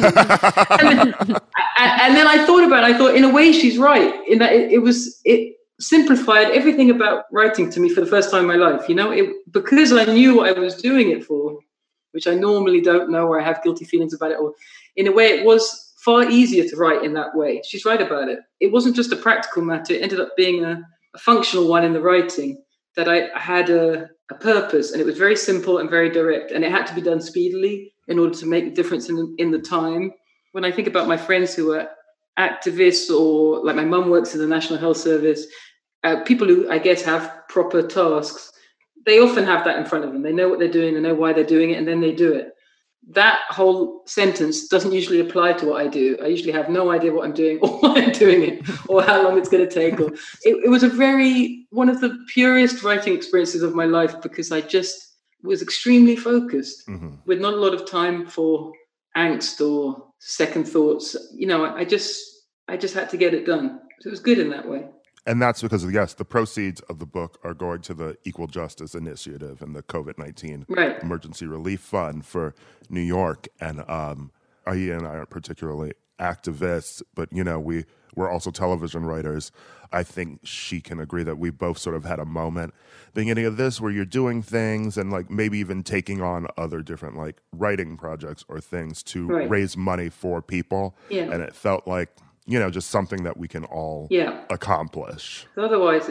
then I thought about it. I thought, in a way, she's right. In that it simplified everything about writing to me for the first time in my life. You know, because I knew what I was doing it for, which I normally don't know, or I have guilty feelings about it. Or in a way, it was far easier to write in that way. She's right about it. It wasn't just a practical matter. It ended up being a functional one in the writing, that I had a purpose, and it was very simple and very direct, and it had to be done speedily in order to make a difference in the time. When I think about my friends who are activists, or like my mum works in the National Health Service, people who I guess have proper tasks, they often have that in front of them. They know what they're doing, they know why they're doing it, and then they do it. That whole sentence doesn't usually apply to what I do. I usually have no idea what I'm doing, or why I'm doing it, or how long it's going to take. Or it was one of the purest writing experiences of my life, because I just was extremely focused, with not a lot of time for angst or second thoughts. You know, I just had to get it done. So it was good in that way.
And that's because, yes, the proceeds of the book are going to the Equal Justice Initiative and the COVID-19 Emergency Relief Fund for New York. And Aida and I aren't particularly activists, but, you know, we're also television writers. I think she can agree that we both sort of had a moment beginning of this where you're doing things and like maybe even taking on other different like writing projects or things to raise money for people. Yeah. And it felt like, you know, just something that we can all accomplish.
Otherwise,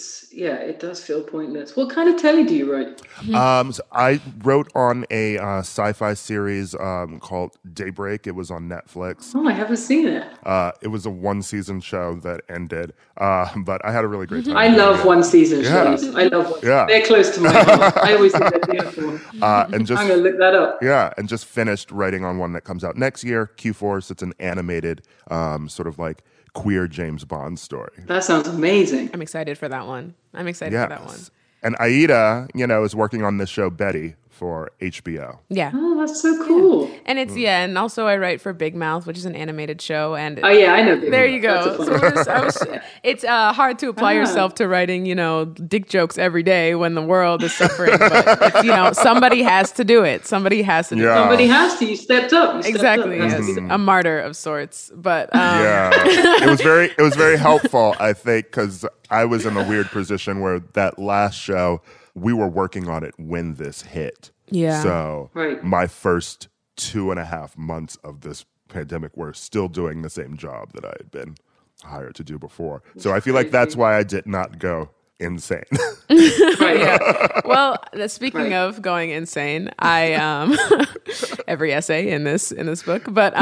it does feel pointless. What kind of telly do you write?
So I wrote on a sci-fi series called Daybreak. It was on Netflix.
Oh, I haven't seen it.
It was a one-season show that ended, but I had a really great time.
I love one-season shows. I love one. Yeah. They're close to my heart. I always think they're beautiful. I'm going to look that up.
Yeah, and just finished writing on one that comes out next year, Q4. So it's an animated sort of like queer James Bond story.
That sounds amazing.
I'm excited for that one.
And Aida, you know, is working on this show Betty for HBO.
Yeah.
Oh, that's so cool.
Yeah. And it's and also I write for Big Mouth, which is an animated show. And
oh yeah, I know. Big
there
Mouth.
You go. So it's hard to apply yourself to writing, you know, dick jokes every day when the world is suffering. But it's, you know, somebody has to do it. Somebody has to do it.
Somebody has to. You stepped up.
Exactly. Yes. A martyr of sorts. But
it was very helpful, I think, because I was in a weird position where that last show, we were working on it when this hit.
Yeah.
So my first 2.5 months of this pandemic were still doing the same job that I had been hired to do before. So I feel like that's why I did not go insane.
Well, speaking of going insane, I every essay in this book, but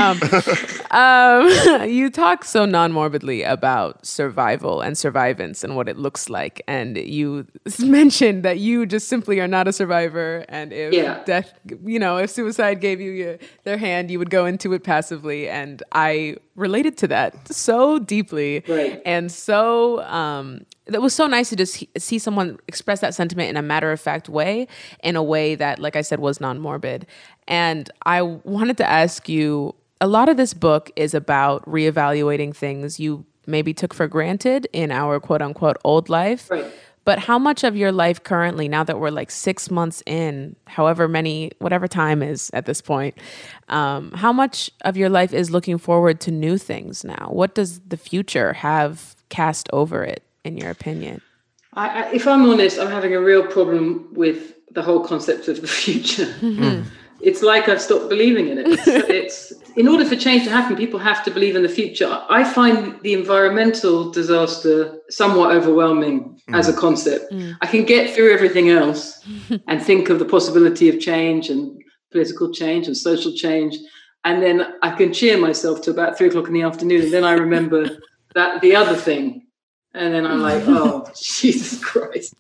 you talk so non-morbidly about survival and survivance and what it looks like, and you mentioned that you just simply are not a survivor, and if death, you know, if suicide gave you their hand, you would go into it passively, and I related to that so deeply, and so that was so nice to just see someone express that sentiment in a matter-of-fact way, in a way that, like I said, was non-morbid. And I wanted to ask you, a lot of this book is about reevaluating things you maybe took for granted in our quote-unquote old life.
Right.
But how much of your life currently, now that we're like 6 months in, whatever time is at this point, how much of your life is looking forward to new things now? What does the future have cast over it, in your opinion?
If I'm honest, I'm having a real problem with the whole concept of the future. it's like I've stopped believing in it. It's in order for change to happen, people have to believe in the future. I find the environmental disaster somewhat overwhelming as a concept. I can get through everything else and think of the possibility of change and political change and social change. And then I can cheer myself to about 3:00 in the afternoon. And then I remember that the other thing. And then I'm like, oh, Jesus Christ.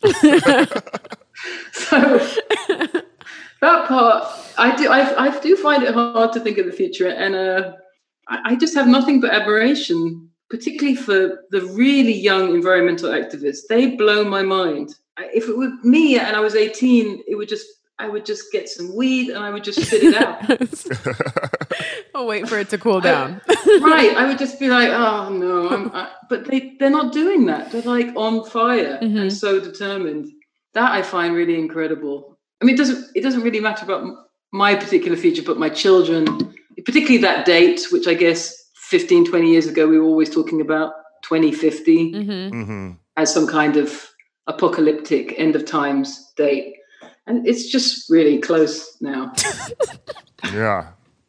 So that part, I do find it hard to think of the future. And I just have nothing but admiration, particularly for the really young environmental activists. They blow my mind. If it were me and I was 18, I would just get some weed and I would just spit it out.
I'll wait for it to cool down.
Right. I would just be like, oh, no. But they're not doing that. They're like on fire and so determined. That I find really incredible. I mean, it doesn't really matter about my particular future, but my children, particularly that date, which I guess 15, 20 years ago, we were always talking about 2050 as some kind of apocalyptic end of times date. And it's just really close now.
Yeah.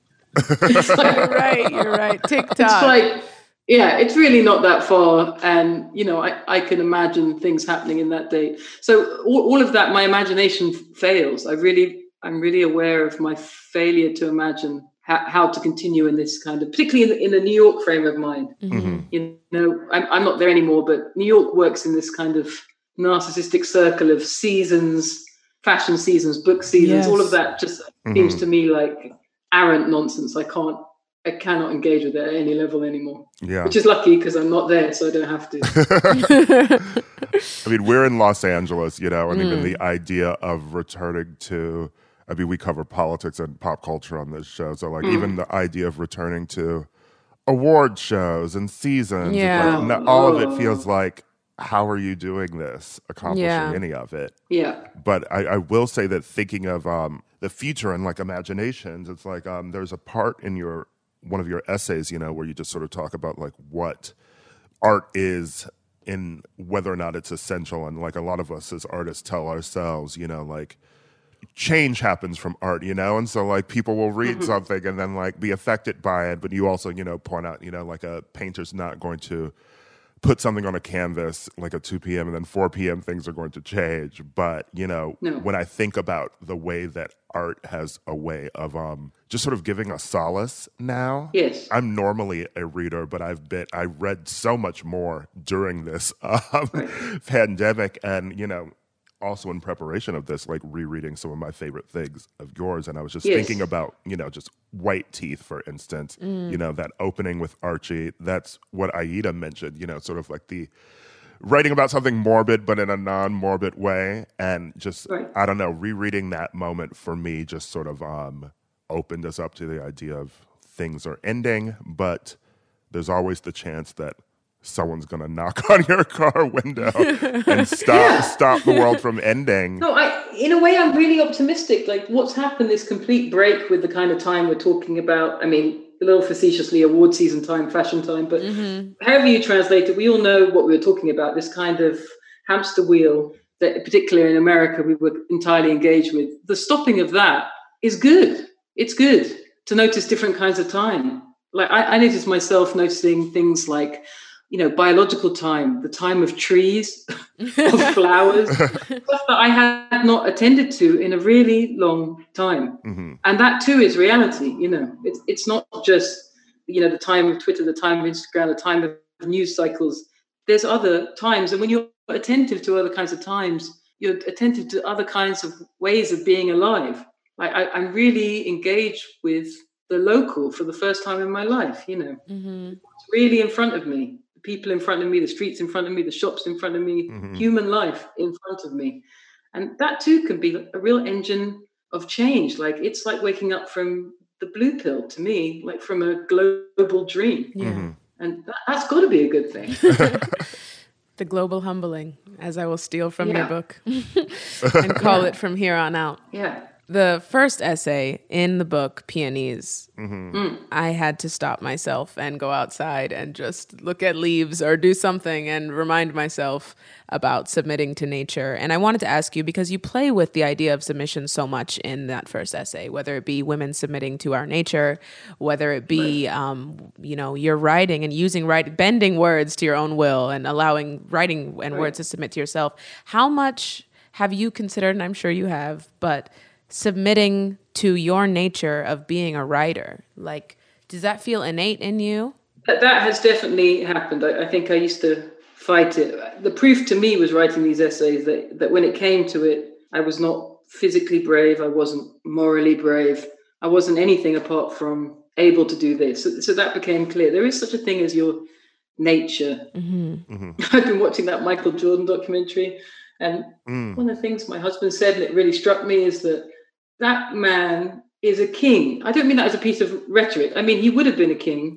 You're right. TikTok.
It's like, yeah, it's really not that far. And, I can imagine things happening in that date. So all of that, my imagination fails. I'm really aware of my failure to imagine how to continue in this kind of, particularly in the New York frame of mind. I'm not there anymore, but New York works in this kind of narcissistic circle of seasons, fashion seasons, book seasons. Yes. All of that just seems to me like arrant nonsense. I cannot engage with it at any level anymore. Yeah. Which is lucky because I'm not there, so I don't have
to. I mean, we're in Los Angeles, and even the idea of returning to, we cover politics and pop culture on this show. So even the idea of returning to award shows and seasons, all of it feels like, how are you doing this, accomplishing any of it?
Yeah.
But I will say that thinking of the future and like imaginations, it's like there's a part in one of your essays, where you just sort of talk about like what art is and whether or not it's essential. And like a lot of us as artists tell ourselves, like change happens from art, and so like people will read something and then like be affected by it. But you also, point out, like a painter's not going to put something on a canvas like at 2 p.m. and then 4 p.m. things are going to change. But, when I think about the way that art has a way of just sort of giving us solace now.
Yes.
I'm normally a reader, but I read so much more during this pandemic and, also in preparation of this, like rereading some of my favorite things of yours. And I was just thinking about, just White Teeth, for instance, that opening with Archie. That's what Aida mentioned, sort of like the writing about something morbid, but in a non-morbid way. And just, I don't know, rereading that moment for me just sort of opened us up to the idea of things are ending, but there's always the chance that someone's going to knock on your car window and stop the world from ending.
No, in a way, I'm really optimistic. Like what's happened, this complete break with the kind of time we're talking about. I mean, a little facetiously, award season time, fashion time, but however you translate it, we all know what we were talking about, this kind of hamster wheel that particularly in America, we were entirely engaged with. The stopping of that is good. It's good to notice different kinds of time. Like I noticed myself noticing things like, biological time, the time of trees, of flowers, stuff that I had not attended to in a really long time. And that too is reality, It's not just, the time of Twitter, the time of Instagram, the time of news cycles. There's other times. And when you're attentive to other kinds of times, you're attentive to other kinds of ways of being alive. Like I'm really engaged with the local for the first time in my life, It's really in front of me. People in front of me, the streets in front of me, the shops in front of me, human life in front of me. And that too can be a real engine of change. Like it's like waking up from the blue pill to me, like from a global dream.
Yeah.
And that's got to be a good thing.
The global humbling, as I will steal from your book and call it from here on out.
Yeah.
The first essay in the book, Peonies, I had to stop myself and go outside and just look at leaves or do something and remind myself about submitting to nature. And I wanted to ask you, because you play with the idea of submission so much in that first essay, whether it be women submitting to our nature, whether it be, your writing and using bending words to your own will and allowing writing and words to submit to yourself. How much have you considered, and I'm sure you have, but submitting to your nature of being a writer? Like, does that feel innate in you?
That has definitely happened. I think I used to fight it. The proof to me was writing these essays that when it came to it, I was not physically brave. I wasn't morally brave. I wasn't anything apart from able to do this. So that became clear. There is such a thing as your nature. I've been watching that Michael Jordan documentary, and one of the things my husband said, and it really struck me, is that man is a king. I don't mean that as a piece of rhetoric. I mean, he would have been a king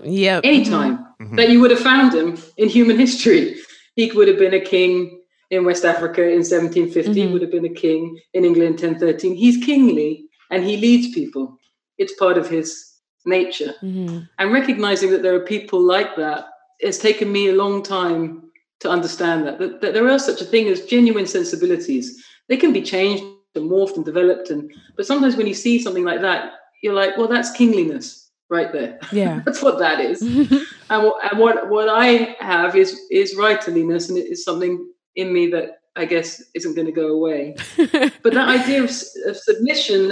anytime that you would have found him in human history. He would have been a king in West Africa in 1750. He would have been a king in England in 1013. He's kingly and he leads people. It's part of his nature. And recognizing that there are people like that, it's taken me a long time to understand that there are such a thing as genuine sensibilities. They can be changed and morphed and developed, but sometimes when you see something like that, you're like, well, that's kingliness right there. Yeah. That's what that is. and what I have is writerliness, and it is something in me that I guess isn't going to go away. But that idea of submission,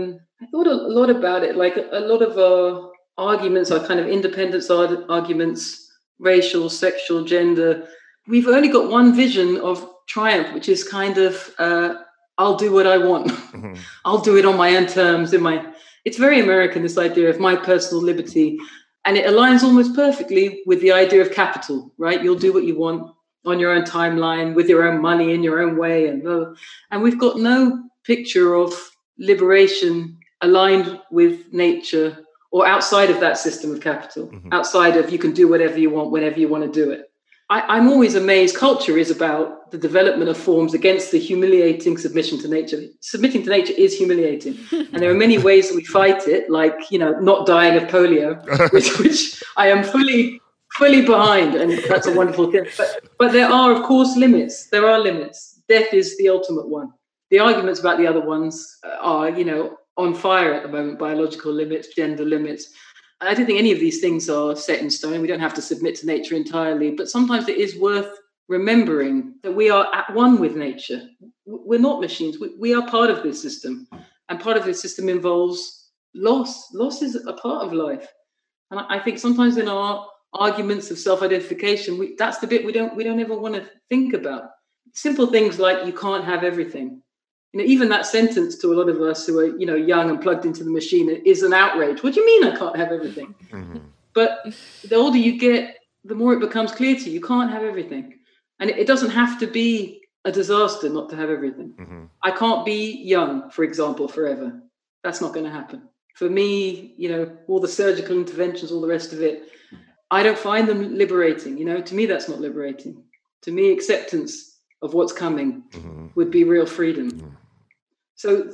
I thought a lot about it. Like a lot of our arguments are kind of independence arguments, racial, sexual, gender. We've only got one vision of triumph, which is kind of I'll do what I want. I'll do it on my own terms. It's very American, this idea of my personal liberty. And it aligns almost perfectly with the idea of capital, right? You'll do what you want on your own timeline, with your own money, in your own way. And we've got no picture of liberation aligned with nature or outside of that system of capital, outside of you can do whatever you want, whenever you want to do it. I'm always amazed. Culture is about the development of forms against the humiliating submission to nature. Submitting to nature is humiliating. And there are many ways that we fight it, like, not dying of polio, which I am fully behind. And that's a wonderful thing. But there are, of course, limits. There are limits. Death is the ultimate one. The arguments about the other ones are, on fire at the moment. Biological limits, gender limits. I don't think any of these things are set in stone. We don't have to submit to nature entirely, but sometimes it is worth remembering that we are at one with nature. We're not machines. We are part of this system, and part of this system involves loss. Loss is a part of life, and I think sometimes in our arguments of self-identification, that's the bit we don't ever want to think about. Simple things like you can't have everything. Even that sentence to a lot of us who are, young and plugged into the machine is an outrage. What do you mean I can't have everything? But the older you get, the more it becomes clear to you, you can't have everything. And it doesn't have to be a disaster not to have everything. I can't be young, for example, forever. That's not going to happen. For me, all the surgical interventions, all the rest of it, I don't find them liberating. To me, that's not liberating. To me, acceptance of what's coming would be real freedom. So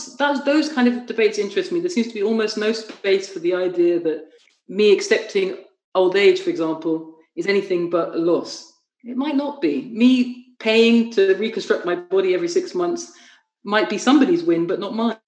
those kind of debates interest me. There seems to be almost no space for the idea that me accepting old age, for example, is anything but a loss. It might not be. Me paying to reconstruct my body every 6 months might be somebody's win, but not mine.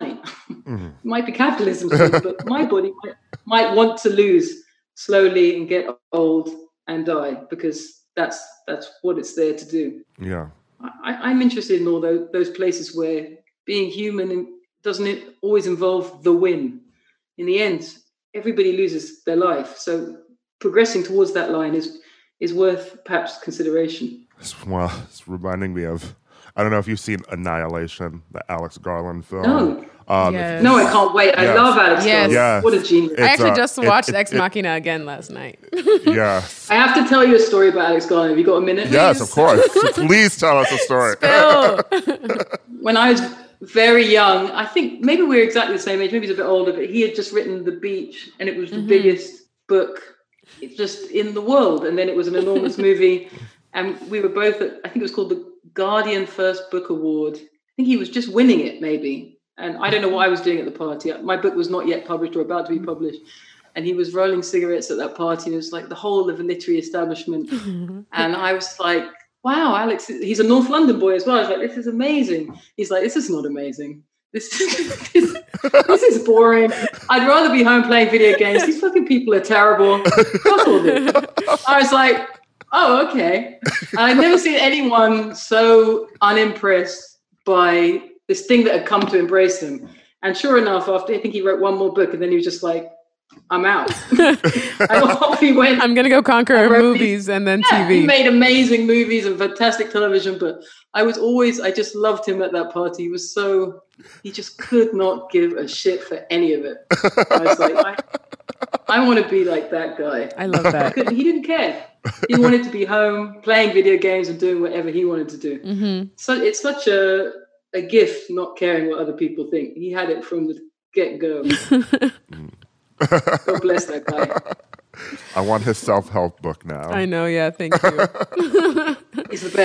It might be capitalism's win, but my body might want to lose slowly and get old and die, because that's what it's there to do.
Yeah,
I'm interested in all those places where being human doesn't always involve the win. In the end, everybody loses their life. So progressing towards that line is worth perhaps consideration.
Well, it's reminding me of, I don't know if you've seen Annihilation, the Alex Garland film.
No.
Yes.
No, I can't wait. I love Alex Garland.
Yes.
What a genius.
I actually just watched Ex Machina again last night.
Yeah.
I have to tell you a story about Alex Garland. Have you got a minute?
Yes, of course. Please tell us a story.
When I was very young, I think maybe we're exactly the same age, maybe he's a bit older, but he had just written The Beach, and it was the biggest book just in the world. And then it was an enormous movie. And we were both at, I think it was called the Guardian First Book Award. I think he was just winning it, maybe. And I don't know what I was doing at the party. My book was not yet published or about to be published. And he was rolling cigarettes at that party. It was like the whole of the literary establishment. And I was like, wow, Alex, he's a North London boy as well. I was like, this is amazing. He's like, this is not amazing. This is boring. I'd rather be home playing video games. These fucking people are terrible. Fuck all this. I was like, oh, okay. I'd never seen anyone so unimpressed by this thing that had come to embrace him. And sure enough, after I think he wrote one more book, and then he was just like, I'm out. And off he went.
I'm going to go conquer movies and then TV.
He made amazing movies and fantastic television, but I just loved him at that party. He just could not give a shit for any of it. I was like, I want to be like that guy.
I love that.
He didn't care. He wanted to be home, playing video games and doing whatever he wanted to do. Mm-hmm. So it's such a gift not caring what other people think. He had it from the get-go. God bless that guy.
I want his self-help book now.
I know, yeah, thank you.
He's the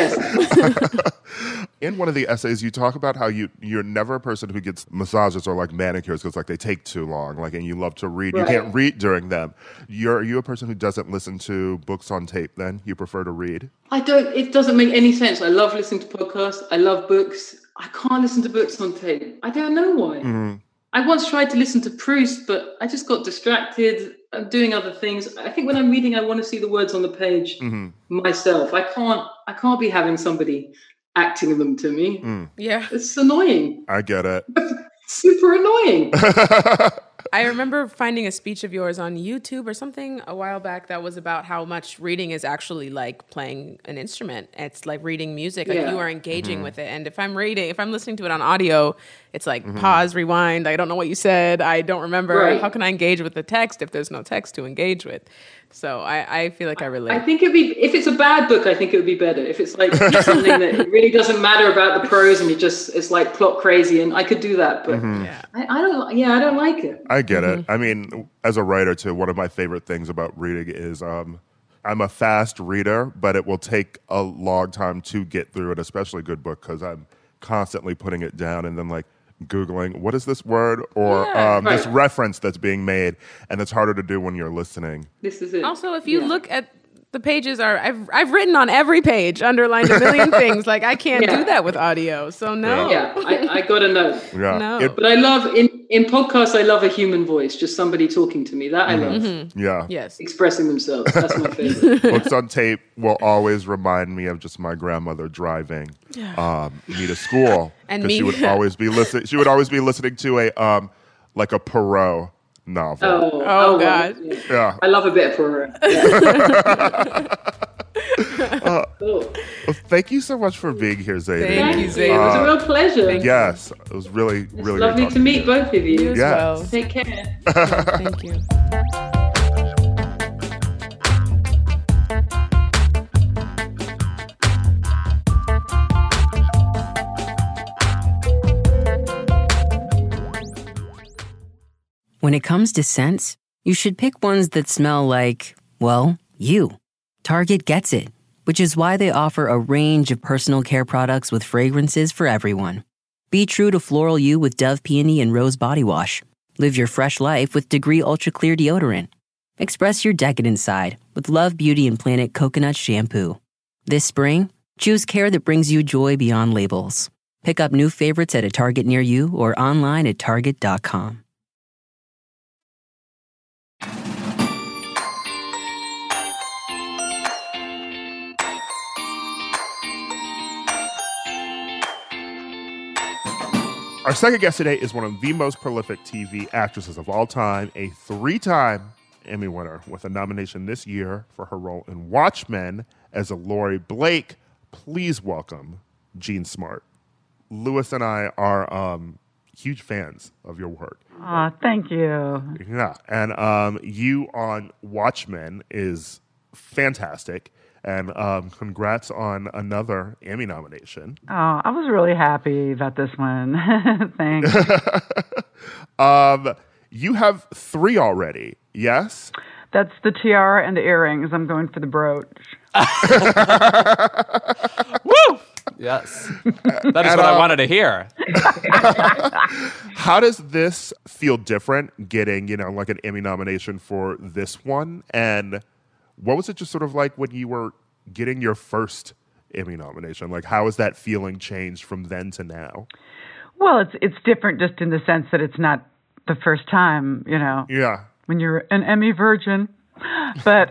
best.
In one of the essays, you talk about how you're never a person who gets massages or like manicures because like they take too long, like, and you love to read. Right. You can't read during them. Are you a person who doesn't listen to books on tape then? You prefer to read?
I don't. It doesn't make any sense. I love listening to podcasts. I love books. I can't listen to books on tape. I don't know why. Mm-hmm. I once tried to listen to Proust, but I just got distracted. I'm doing other things. I think when I'm reading, I want to see the words on the page myself. I can't be having somebody acting them to me.
Yeah.
It's annoying.
I get it.
Super annoying.
I remember finding a speech of yours on YouTube or something a while back that was about how much reading is actually like playing an instrument. It's like reading music. Like you are engaging with it. And if I'm listening to it on audio, it's like pause, rewind. I don't know what you said. I don't remember. Right. How can I engage with the text if there's no text to engage with? So I feel like I relate.
I think if it's a bad book, I think it would be better. If it's like something that really doesn't matter about the prose and it's like plot crazy, and I could do that, but I don't like it.
I get it. I mean, as a writer too, one of my favorite things about reading is I'm a fast reader, but it will take a long time to get through it, especially a good book, because I'm constantly putting it down and then like Googling, what is this word or this reference that's being made, and it's harder to do when you're listening.
This is it.
Also, if you look at the pages I've written on every page, underlined a million things. Like I can't do that with audio. So no.
Yeah, I got to know.
Yeah.
No.
But I love in podcasts. I love a human voice, just somebody talking to me. That I love.
Yeah.
Yes.
Expressing themselves. That's my favorite.
Books on tape will always remind me of just my grandmother driving me to school,
and
she would always be listening. She would always be listening to a like a Perrault novel.
Oh God.
Yeah.
I love a bit of Perrault. Yeah.
Cool. Well, thank you so much for being here, Zadie.
Thank you, Zadie.
It was a real pleasure.
Yes, it was really
lovely to meet both of you.
You as well.
Take care.
Thank you.
When it comes to scents, you should pick ones that smell like, well, you. Target gets it, which is why they offer a range of personal care products with fragrances for everyone. Be true to floral you with Dove Peony and Rose Body Wash. Live your fresh life with Degree Ultra Clear Deodorant. Express your decadent side with Love Beauty and Planet Coconut Shampoo. This spring, choose care that brings you joy beyond labels. Pick up new favorites at a Target near you or online at Target.com.
Our second guest today is one of the most prolific TV actresses of all time, a 3-time Emmy winner with a nomination this year for her role in Watchmen as a Laurie Blake. Please welcome Jean Smart. Louis and I are huge fans of your work.
Thank you.
Yeah, and you on Watchmen is fantastic. And congrats on another Emmy nomination.
Oh, I was really happy about this one. Thanks.
You have 3 already, yes?
That's the tiara and the earrings. I'm going for the brooch.
Woo! Yes. That is what I wanted to hear.
How does this feel different getting, like an Emmy nomination for this one? And what was it just sort of like when you were getting your first Emmy nomination? Like, how has that feeling changed from then to now?
Well, it's different just in the sense that it's not the first time,
Yeah.
when you're an Emmy virgin. But,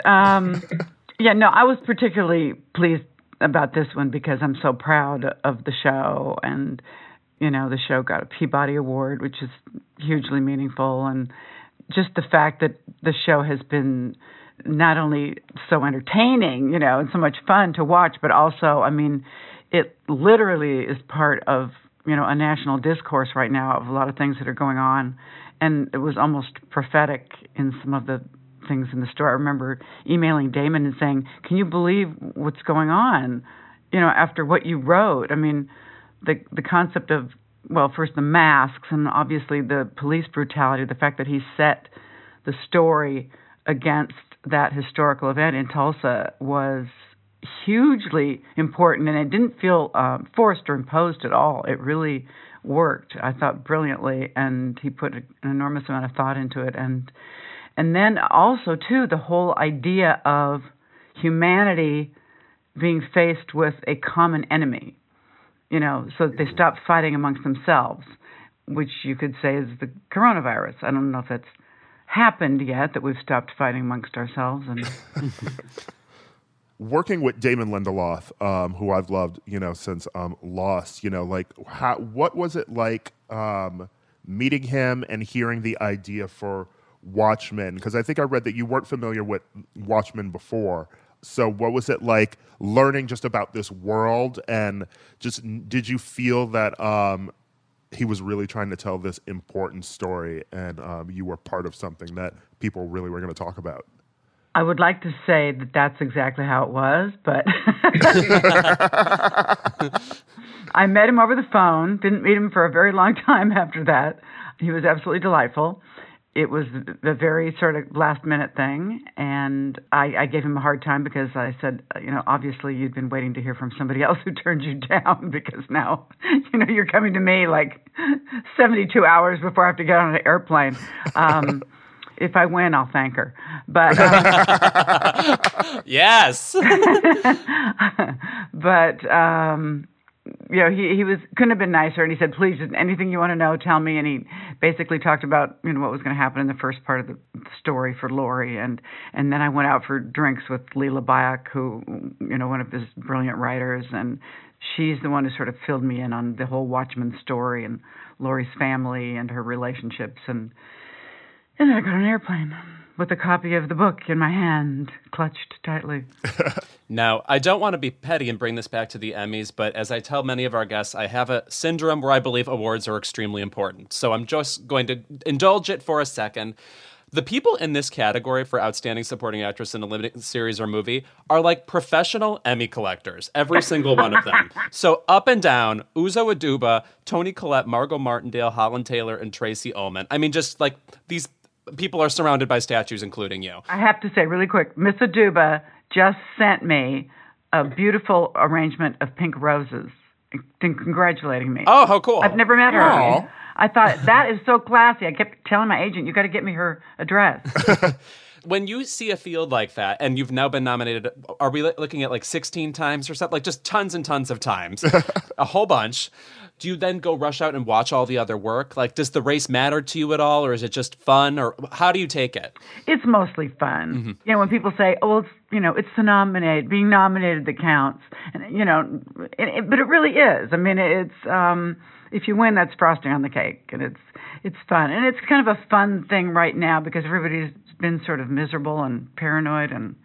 I was particularly pleased about this one because I'm so proud of the show. And, the show got a Peabody Award, which is hugely meaningful. And just the fact that the show has been not only so entertaining, and so much fun to watch, but also, it literally is part of, a national discourse right now of a lot of things that are going on. And it was almost prophetic in some of the things in the story. I remember emailing Damon and saying, can you believe what's going on, after what you wrote? The concept of, well, first the masks and obviously the police brutality, the fact that he set the story against that historical event in Tulsa was hugely important, and it didn't feel forced or imposed at all. It really worked, I thought, brilliantly, and he put an enormous amount of thought into it. And then also, too, the whole idea of humanity being faced with a common enemy, so that they stop fighting amongst themselves, which you could say is the coronavirus. I don't know if that's happened yet, that we've stopped fighting amongst ourselves. And
working with Damon Lindelof, who I've loved, since Lost, what was it like meeting him and hearing the idea for Watchmen? Because I think I read that you weren't familiar with Watchmen before. So what was it like learning just about this world, and just did you feel that he was really trying to tell this important story, and you were part of something that people really were going to talk about?
I would like to say that that's exactly how it was, but I met him over the phone, didn't meet him for a very long time after that. He was absolutely delightful. It was the very sort of last-minute thing, and I gave him a hard time because I said, obviously you'd been waiting to hear from somebody else who turned you down, because now, you're coming to me like 72 hours before I have to get on an airplane. If I win, I'll thank her. But
yes.
But he couldn't have been nicer. And he said, "Please, anything you want to know, tell me." And he basically talked about what was going to happen in the first part of the story for Laurie. And then I went out for drinks with Leela Bayak, who one of his brilliant writers, and she's the one who sort of filled me in on the whole Watchmen story and Laurie's family and her relationships. And then I got on an airplane with a copy of the book in my hand, clutched tightly.
Now, I don't want to be petty and bring this back to the Emmys, but as I tell many of our guests, I have a syndrome where I believe awards are extremely important. So I'm just going to indulge it for a second. The people in this category for Outstanding Supporting Actress in a Limited Series or Movie are like professional Emmy collectors, every single one of them. So up and down, Uzo Aduba, Toni Collette, Margot Martindale, Holland Taylor, and Tracy Ullman. Just like these people are surrounded by statues, including you.
I have to say really quick, Miss Aduba just sent me a beautiful arrangement of pink roses, congratulating me.
Oh, how cool.
I've never met her.
Aww.
I thought, that is so classy. I kept telling my agent, you got to get me her address.
When you see a field like that, and you've now been nominated, are we looking at like 16 times or something? Like just tons and tons of times, a whole bunch. Do you then go rush out and watch all the other work? Like, does the race matter to you at all, or is it just fun, or how do you take it?
It's mostly fun. Mm-hmm. When people say, "Oh, it's the being nominated that counts," and but it really is. It's if you win, that's frosting on the cake, and it's fun, and it's kind of a fun thing right now because everybody's been sort of miserable and paranoid and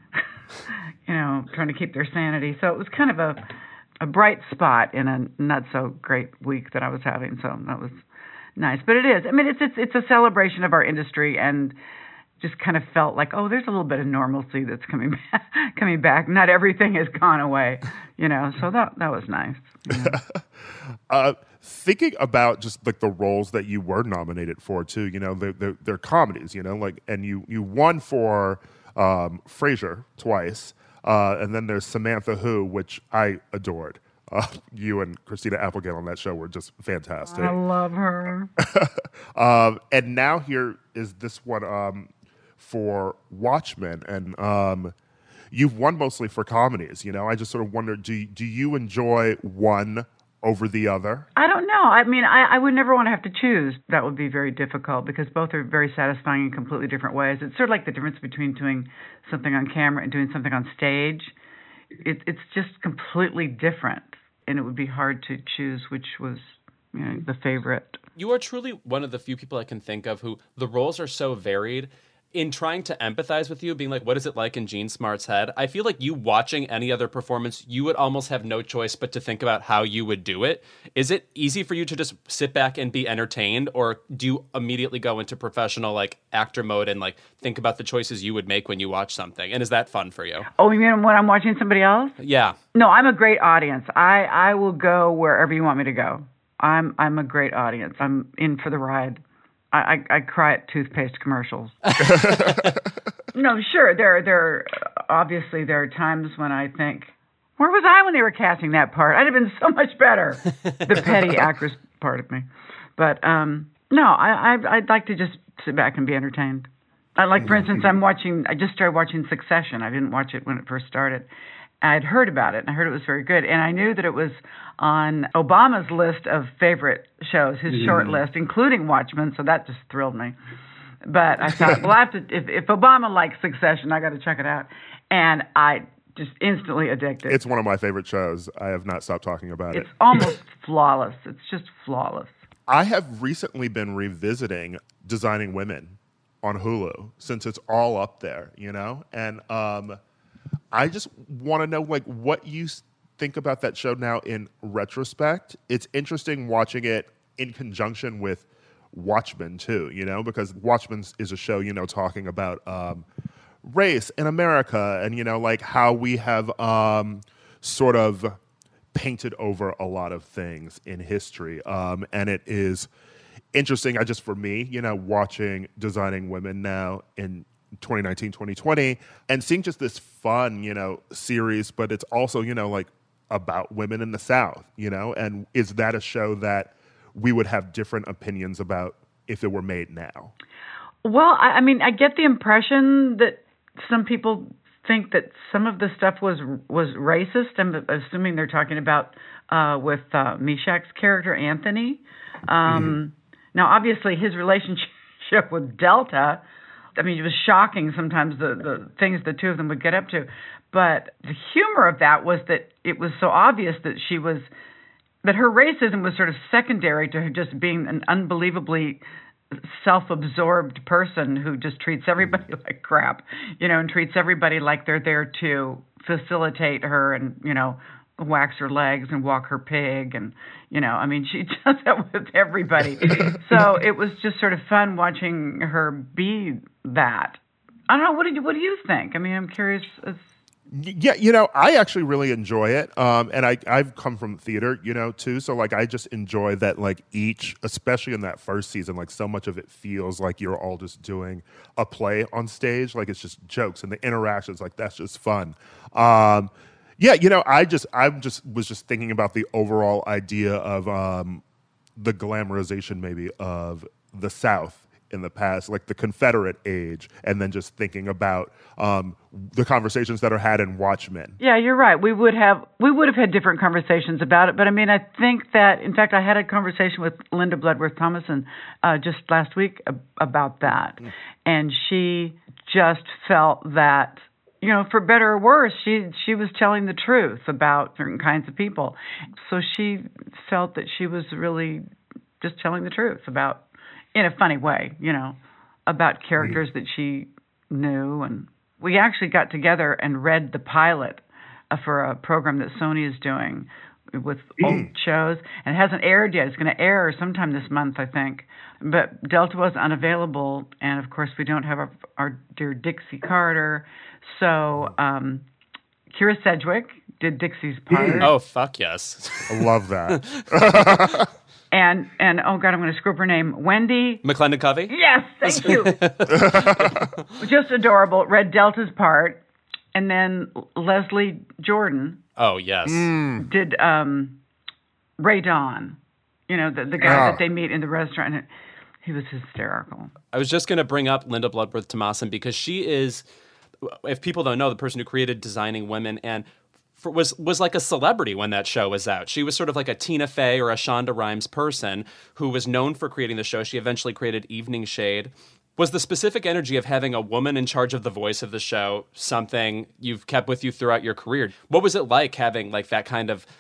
trying to keep their sanity. So it was kind of a bright spot in a not so great week that I was having. So that was nice. But it is. It's a celebration of our industry, and just kind of felt like, oh, there's a little bit of normalcy that's coming back. Not everything has gone away, So that was nice.
Thinking about just like the roles that you were nominated for too, they're comedies, and you won for Frasier twice. And then there's Samantha Who, which I adored. You and Christina Applegate on that show were just fantastic.
I love her.
And now here is this one for Watchmen, and you've won mostly for comedies. I just sort of wonder, do you enjoy one over the other?
I don't know. I mean, I would never want to have to choose. That would be very difficult because both are very satisfying in completely different ways. It's sort of like the difference between doing something on camera and doing something on stage. It's just completely different, and it would be hard to choose which was the favorite.
You are truly one of the few people I can think of who the roles are so varied. In trying to empathize with you, being like, what is it like in Jean Smart's head? I feel like you watching any other performance, you would almost have no choice but to think about how you would do it. Is it easy for you to just sit back and be entertained, or do you immediately go into professional actor mode and think about the choices you would make when you watch something? And is that fun for you?
Oh, you mean when I'm watching somebody else?
Yeah.
No, I'm a great audience. I will go wherever you want me to go. I'm a great audience. I'm in for the ride. I cry at toothpaste commercials. No, sure. There obviously there are times when I think, where was I when they were casting that part? I'd have been so much better. The petty actress part of me. But no, I'd like to just sit back and be entertained. For instance, I just started watching Succession. I didn't watch it when it first started. I'd heard about it, and I heard it was very good. And I knew that it was on Obama's list of favorite shows, his short list, including Watchmen, so that just thrilled me. But I thought, well, if Obama likes Succession, I got to check it out. And I just instantly addicted.
It's one of my favorite shows. I have not stopped talking about it.
It's almost flawless. It's just flawless.
I have recently been revisiting Designing Women on Hulu since it's all up there, And I just want to know, what you think about that show now in retrospect. It's interesting watching it in conjunction with Watchmen, too, because Watchmen is a show, talking about race in America and, how we have sort of painted over a lot of things in history. And it is interesting, for me, watching Designing Women now in 2019, 2020, and seeing just this fun, series, but it's also, about women in the South, and is that a show that we would have different opinions about if it were made now?
Well, I mean, I get the impression that some people think that some of the stuff was racist. I'm assuming they're talking about with Meshack's character, Anthony. Now, obviously, his relationship with Delta, I mean, it was shocking sometimes the things the two of them would get up to. But the humor of that was that it was so obvious that her racism was sort of secondary to her just being an unbelievably self-absorbed person who just treats everybody like crap, and treats everybody like they're there to facilitate her and, wax her legs and walk her pig. And, I mean, she does that with everybody. So it was just sort of fun watching her be that. I don't know. What do you think? I mean, I'm curious.
Yeah, I actually really enjoy it. And I've come from theater, too. So, I just enjoy that, especially in that first season, so much of it feels like you're all just doing a play on stage. It's just jokes and the interactions. That's just fun. Yeah, I was just thinking about the overall idea of the glamorization maybe of the South in the past, the Confederate age, and then just thinking about the conversations that are had in Watchmen.
Yeah, you're right. We would have had different conversations about it, but I mean, I think that, in fact, I had a conversation with Linda Bloodworth Thomason just last week about that, and she just felt that, for better or worse, she was telling the truth about certain kinds of people. So she felt that she was really just telling the truth about, in a funny way, about characters that she knew. And we actually got together and read the pilot for a program that Sony is doing with old shows. And it hasn't aired yet. It's going to air sometime this month, I think. But Delta was unavailable. And, of course, we don't have our dear Dixie Carter. So Kira Sedgwick did Dixie's part.
Oh, fuck yes.
I love that.
And oh God, I'm going to screw up her name. Wendy
McClendon-Covey?
Yes, thank you. Just adorable. Read Delta's part. And then Leslie Jordan.
Oh, yes.
did Ray Dawn, the guy that they meet in the restaurant. He was hysterical.
I was just going to bring up Linda Bloodworth Tomasin because she is, if people don't know, the person who created Designing Women and was like a celebrity when that show was out. She was sort of like a Tina Fey or a Shonda Rhimes person who was known for creating the show. She eventually created Evening Shade. Was the specific energy of having a woman in charge of the voice of the show something you've kept with you throughout your career? What was it like having like that kind of,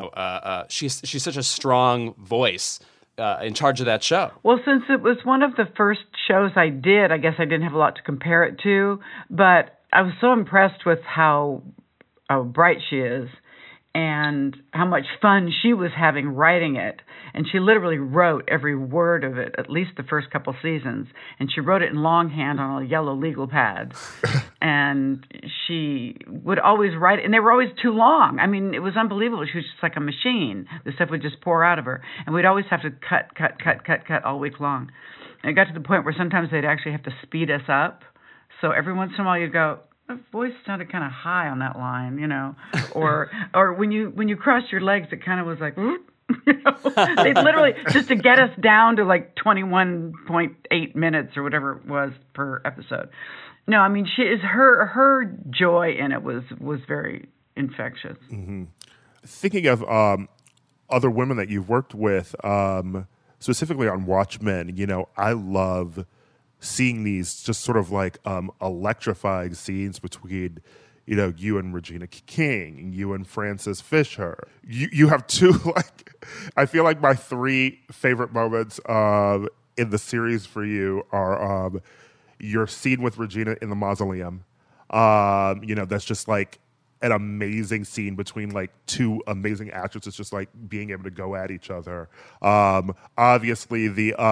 she's such a strong voice in charge of that show?
Well, since it was one of the first shows I did, I guess I didn't have a lot to compare it to, but I was so impressed with how bright she is and how much fun she was having writing it. And she literally wrote every word of it, at least the first couple seasons. And she wrote it in longhand on a yellow legal pad. And she would always write it, and they were always too long. I mean, it was unbelievable. She was just like a machine. The stuff would just pour out of her. And we'd always have to cut all week long. And it got to the point where sometimes they'd actually have to speed us up. So every once in a while you'd go, the voice sounded kind of high on that line, or when you crossed your legs, it kind of was like, they literally just to get us down to like 21.8 minutes or whatever it was per episode. No, I mean her joy in it was very infectious.
Mm-hmm. Thinking of other women that you've worked with, specifically on Watchmen, I love seeing these just sort of like electrifying scenes between, you and Regina King, and you and Frances Fisher. You have two, I feel like my three favorite moments in the series for you are your scene with Regina in the mausoleum. That's just like an amazing scene between like two amazing actresses just like being able to go at each other. Obviously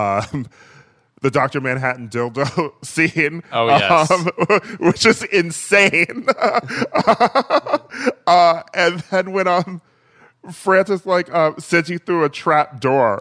the Dr. Manhattan dildo scene,
oh yes,
which is insane. And then when Frances sends you through a trap door.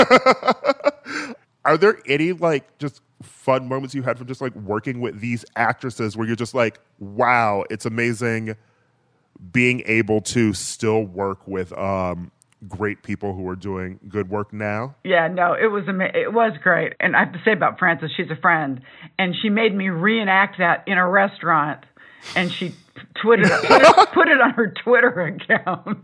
Are there any just fun moments you had from just working with these actresses where you're just like, wow, it's amazing being able to still work with great people who are doing good work now?
Yeah, no, it was great. And I have to say about Frances, she's a friend, and she made me reenact that in a restaurant, and she put it on her Twitter account.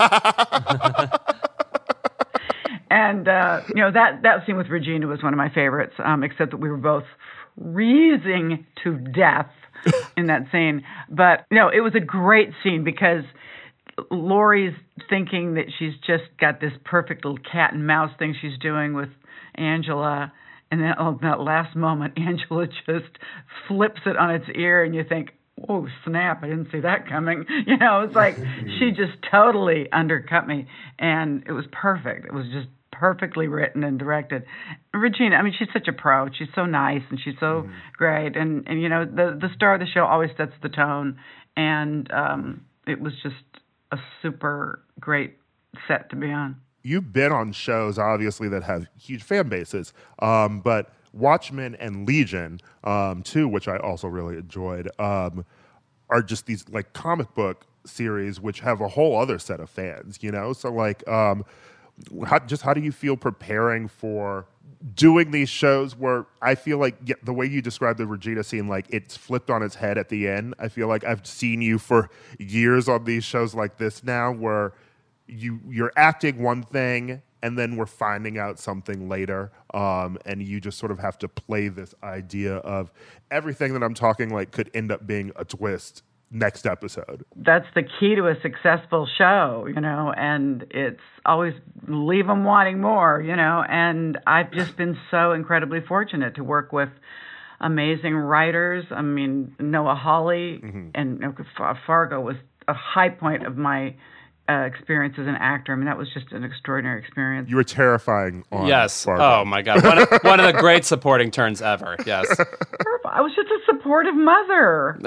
And that scene with Regina was one of my favorites, except that we were both freezing to death in that scene. But it was a great scene because Laurie's thinking that she's just got this perfect little cat and mouse thing she's doing with Angela. And then that last moment, Angela just flips it on its ear and you think, oh, snap, I didn't see that coming. It's like she just totally undercut me. And it was perfect. It was just perfectly written and directed. Regina, I mean, she's such a pro. She's so nice and she's so great. And the star of the show always sets the tone. And it was just a super great set to be on.
You've been on shows, obviously, that have huge fan bases, but Watchmen and Legion, too, which I also really enjoyed, are just these comic book series which have a whole other set of fans, So how do you feel preparing for doing these shows where I feel like the way you described the Regina scene, it's flipped on its head at the end? I feel like I've seen you for years on these shows like this now where you're acting one thing and then we're finding out something later, and you just sort of have to play this idea of everything that I'm talking could end up being a twist next episode.
That's the key to a successful show, and it's always leave them wanting more, and I've just been so incredibly fortunate to work with amazing writers. I mean, Noah Hawley and Fargo was a high point of my experience as an actor. I mean, that was just an extraordinary experience.
You were terrifying on
Yes.
Fargo.
Oh, my God. One of the great supporting turns ever. Yes.
I was just a supportive mother.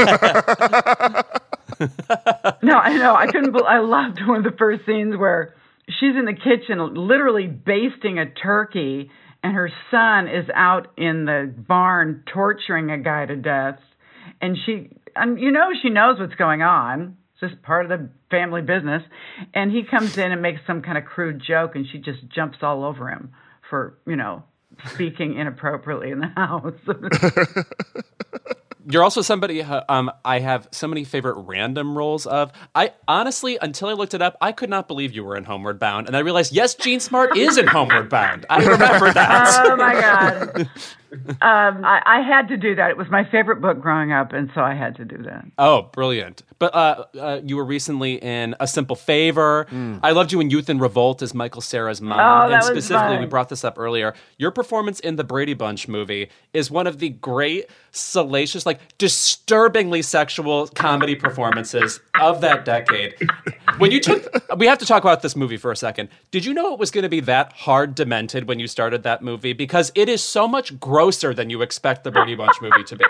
No, I know. I loved one of the first scenes where she's in the kitchen literally basting a turkey and her son is out in the barn torturing a guy to death. And she knows what's going on. It's just part of the family business. And he comes in and makes some kind of crude joke, and she just jumps all over him for, speaking inappropriately in the house.
You're also somebody I have so many favorite random roles of. I honestly, until I looked it up, I could not believe you were in Homeward Bound. And I realized, yes, Jean Smart is in Homeward Bound. I remember that.
Oh, my God. I had to do that. It was my favorite book growing up, and so I had to do that.
Oh, brilliant. But you were recently in A Simple Favor. I loved you in Youth in Revolt as Michael Cera's mom.
Oh, that
and
was
specifically,
fun.
we brought this up earlier. Your performance in the Brady Bunch movie is one of the great, salacious, disturbingly sexual comedy performances of that decade. When you we have to talk about this movie for a second. Did you know it was going to be that hard demented when you started that movie? Because it is so much grosser than you expect the Brady Bunch movie to be.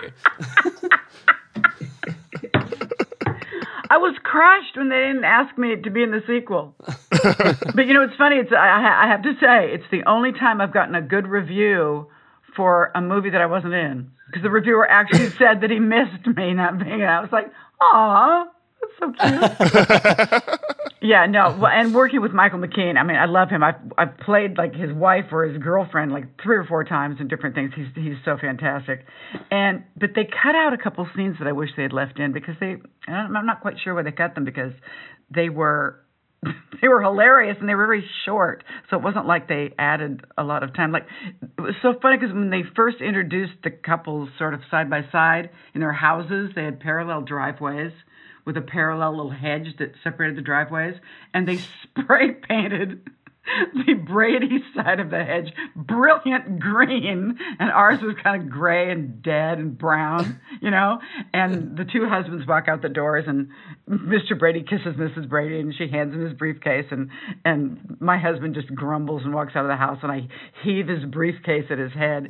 I was crushed when they didn't ask me to be in the sequel. But it's funny. I have to say, it's the only time I've gotten a good review for a movie that I wasn't in. Because the reviewer actually said that he missed me not being in it. I was like, aw, that's so cute. Yeah, no, and working with Michael McKean, I love him. I've played his wife or his girlfriend 3 or 4 times in different things. He's so fantastic. But they cut out a couple scenes that I wish they had left in because I'm not quite sure why they cut them because they were hilarious and they were very short. So it wasn't like they added a lot of time. It was so funny because when they first introduced the couples sort of side by side in their houses, they had parallel driveways with a parallel little hedge that separated the driveways, and they spray painted the Brady side of the hedge brilliant green, and ours was kind of gray and dead and brown, and the 2 husbands walk out the doors, and Mr. Brady kisses Mrs. Brady, and she hands him his briefcase, and my husband just grumbles and walks out of the house, and I heave his briefcase at his head,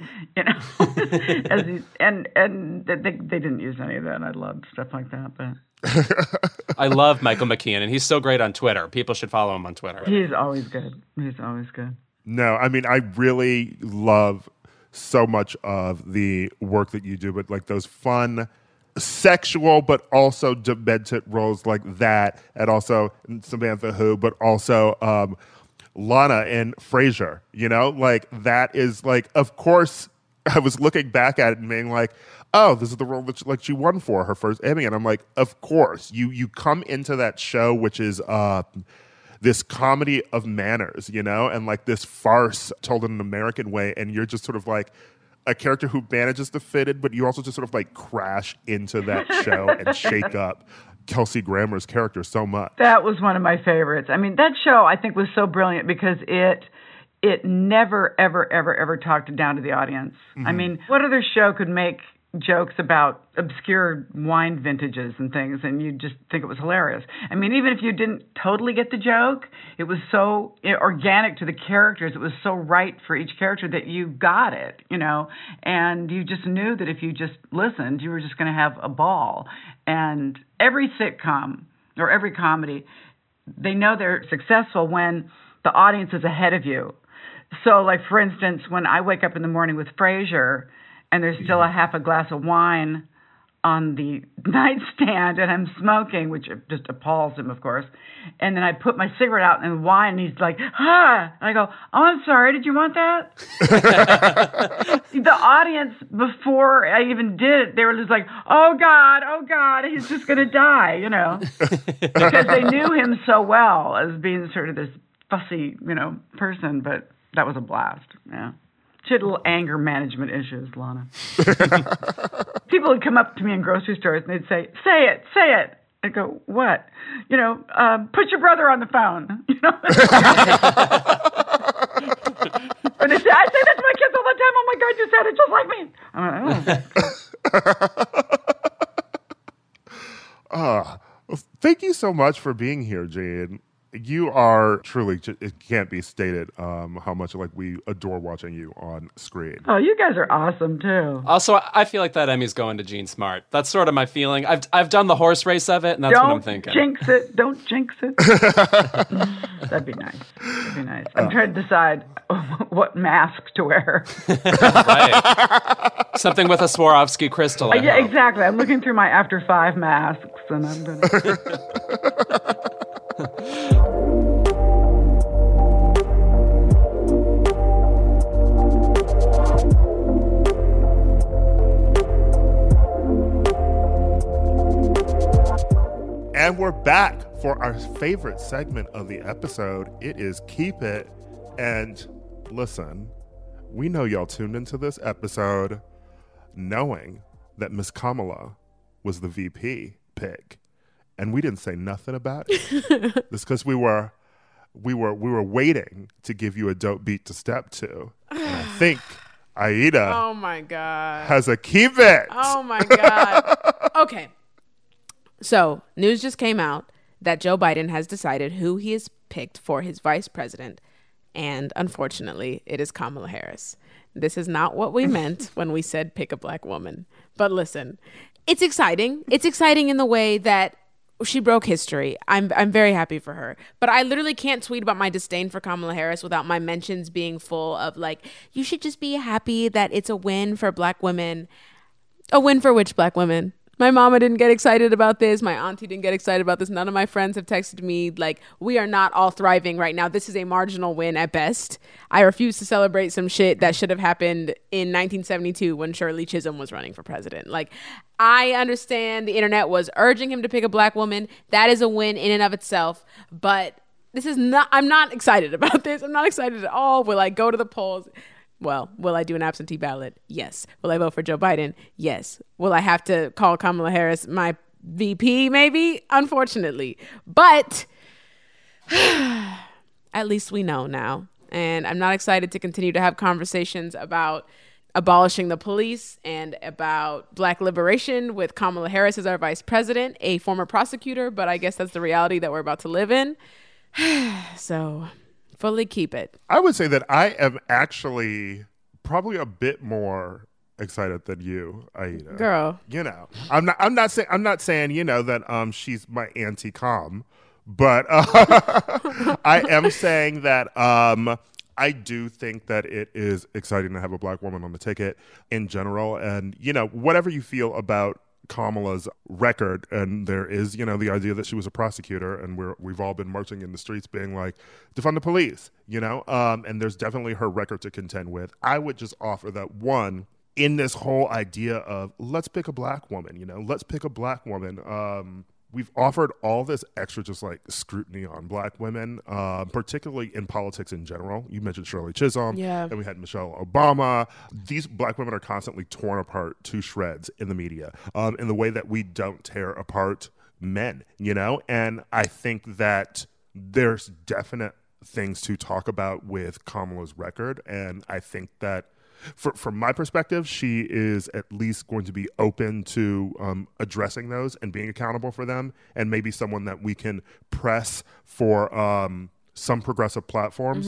and they didn't use any of that, and I loved stuff like that, but...
I love Michael McKean, and he's so great on Twitter. People should follow him on Twitter.
He's always good.
No, I really love so much of the work that you do, but those fun, sexual, but also demented roles like that, and also Samantha Who, but also Lana in Frasier. That is of course, I was looking back at it and being like, oh, this is the role that she won for her first Emmy. And I'm like, of course. You come into that show, which is this comedy of manners, and this farce told in an American way. And you're just sort of a character who manages to fit in, but you also just sort of crash into that show and shake up Kelsey Grammer's character so much.
That was one of my favorites. That show, I think, was so brilliant because it never, ever, ever, ever talked down to the audience. Mm-hmm. What other show could make jokes about obscure wine vintages and things, and you just think it was hilarious. Even if you didn't totally get the joke, it was so organic to the characters. It was so right for each character that you got it, and you just knew that if you just listened, you were just going to have a ball. And every sitcom or every comedy, they know they're successful when the audience is ahead of you. So, for instance, when I wake up in the morning with Frasier, and there's still a half a glass of wine on the nightstand, and I'm smoking, which just appalls him, of course. And then I put my cigarette out and wine, and he's like, and I go, oh, I'm sorry, did you want that? The audience, before I even did it, they were just like, oh, God, he's just going to die, because they knew him so well as being sort of this fussy, person, but that was a blast, yeah. She had little anger management issues, Lana. People would come up to me in grocery stores and they'd say it. I'd go, what? Put your brother on the phone. And they say, I say that to my kids all the time. Oh my God, you said it just like me. I'm like,
well, thank you so much for being here, Jane. You are truly, it can't be stated how much we adore watching you on screen.
Oh, you guys are awesome too.
Also, I feel like that Emmy's going to Jean Smart. That's sort of my feeling. I've done the horse race of it, and that's what I'm thinking.
Don't jinx it. That'd be nice. I'm trying to decide what mask to wear.
Right. Something with a Swarovski crystal.
Yeah, exactly. I'm looking through my After 5 masks. and I'm going to...
And we're back for our favorite segment of the episode. It is Keep It. And listen, we know y'all tuned into this episode knowing that Miss Kamala was the VP pick. And we didn't say nothing about it. It's because we were waiting to give you a dope beat to step to. And I think Aida
Oh my God.
has a Keep It.
Oh my God. Okay. So, news just came out that Joe Biden has decided who he has picked for his vice president. And unfortunately, it is Kamala Harris. This is not what we meant when we said pick a black woman. But listen, it's exciting. It's exciting in the way that she broke history. I'm very happy for her. But I literally can't tweet about my disdain for Kamala Harris without my mentions being full of like, you should just be happy that it's a win for black women. A win for which black women? My mama didn't get excited about this. My auntie didn't get excited about this. None of my friends have texted me like, we are not all thriving right now. This is a marginal win at best. I refuse to celebrate some shit that should have happened in 1972 when Shirley Chisholm was running for president. Like, I understand the internet was urging him to pick a black woman. That is a win in and of itself. But this is not, I'm not excited about this. I'm not excited at all. Will I go to the polls? Well, will I do an absentee ballot? Yes. Will I vote for Joe Biden? Yes. Will I have to call Kamala Harris my VP? Maybe. Unfortunately. But at least we know now. And I'm not excited to continue to have conversations about abolishing the police and about black liberation with Kamala Harris as our vice president, a former prosecutor, but I guess that's the reality that we're about to live in. So... fully keep it.
I would say that I am actually probably a bit more excited than you, Aida.
Girl.
You know, I'm not saying, you know, that she's my anti-com, but I am saying that I do think that it is exciting to have a black woman on the ticket in general. And, you know, whatever you feel about Kamala's record, and there is, you know, the idea that she was a prosecutor, and we've all been marching in the streets being like, defund the police, you know, and there's definitely her record to contend with. I would just offer that, one, in this whole idea of let's pick a black woman, you know, let's pick a black woman. We've offered all this extra just like scrutiny on black women, particularly in politics in general. You mentioned Shirley Chisholm, and we had Michelle Obama. These black women are constantly torn apart to shreds in the media in the way that we don't tear apart men, you know? And I think that there's definite things to talk about with Kamala's record. And I think that from my perspective, she is at least going to be open to addressing those and being accountable for them, and maybe someone that we can press for some progressive platforms.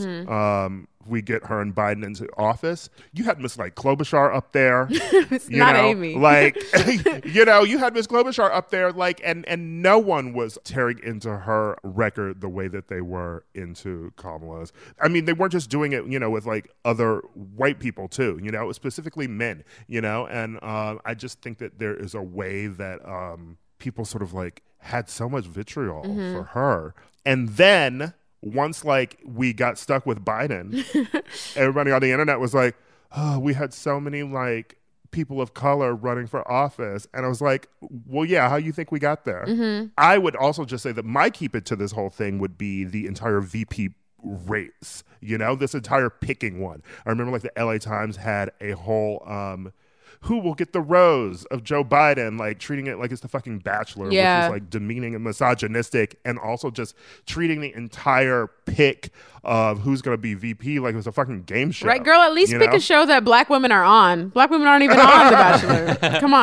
We get her and Biden into office. You had Miss like Klobuchar up there.
It's not
know,
Amy.
Like, you know, you had Miss Klobuchar up there, like, and no one was tearing into her record the way that they were into Kamala's. I mean, they weren't just doing it, you know, with like other white people too, you know, specifically men, you know, and I just think that there is a way that people sort of like had so much vitriol for her. And then once like we got stuck with Biden, everybody on the internet was like, oh, we had so many like people of color running for office. And I was like, well, yeah, how you think we got there? I would also just say that my keep it to this whole thing would be the entire VP race, you know, this entire picking one. I remember like the LA Times had a whole who will get the rose of Joe Biden, like treating it like it's the fucking Bachelor, which is like demeaning and misogynistic, and also just treating the entire pick of who's going to be VP like it was a fucking game show.
Right, girl, at least pick a show that black women are on. Black women aren't even on The Bachelor. Come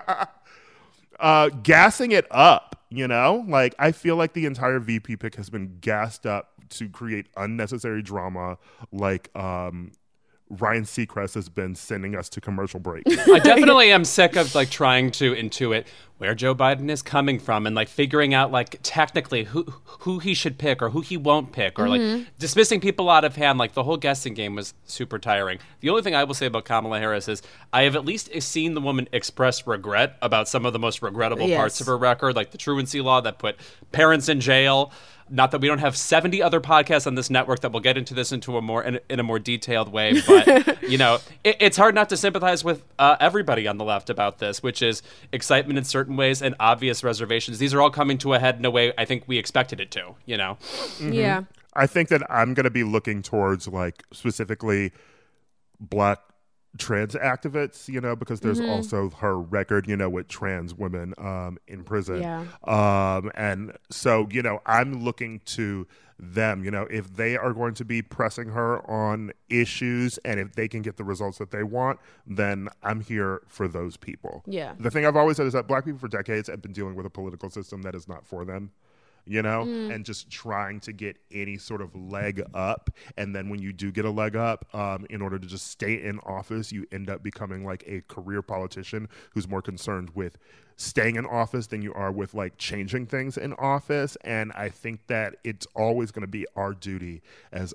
on.
Gassing it up, you know? Like, I feel like the entire VP pick has been gassed up to create unnecessary drama, like Ryan Seacrest has been sending us to commercial break.
I definitely am sick of like trying to intuit where Joe Biden is coming from and like figuring out like technically who he should pick or who he won't pick or like dismissing people out of hand. Like the whole guessing game was super tiring. The only thing I will say about Kamala Harris is I have at least seen the woman express regret about some of the most regrettable parts of her record, like the truancy law that put parents in jail. Not that we don't have 70 other podcasts on this network that will get into this into a more in a more detailed way, but you know, it's hard not to sympathize with everybody on the left about this, which is excitement in certain ways and obvious reservations. These are all coming to a head in a way I think we expected it to. You know,
Yeah.
I think that I'm going to be looking towards like specifically Black trans activists, you know, because there's also her record, you know, with trans women in prison.
Yeah.
And so, you know, I'm looking to them, you know, if they are going to be pressing her on issues and if they can get the results that they want, then I'm here for those people.
Yeah.
The thing I've always said is that Black people for decades have been dealing with a political system that is not for them. You know, and just trying to get any sort of leg up. And then when you do get a leg up, in order to just stay in office, you end up becoming like a career politician who's more concerned with staying in office than you are with like changing things in office. And I think that it's always going to be our duty as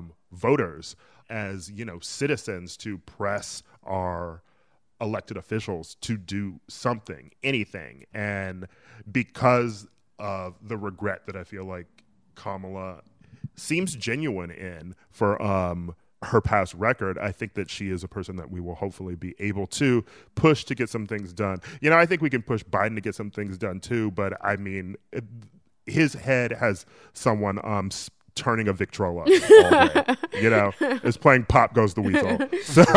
voters, as, you know, citizens to press our elected officials to do something, anything. And because of the regret that I feel like Kamala seems genuine in for her past record, I think that she is a person that we will hopefully be able to push to get some things done. You know, I think we can push Biden to get some things done too, but I mean, his head has someone turning a Victrola all day. You know, it's playing Pop Goes the Weasel. So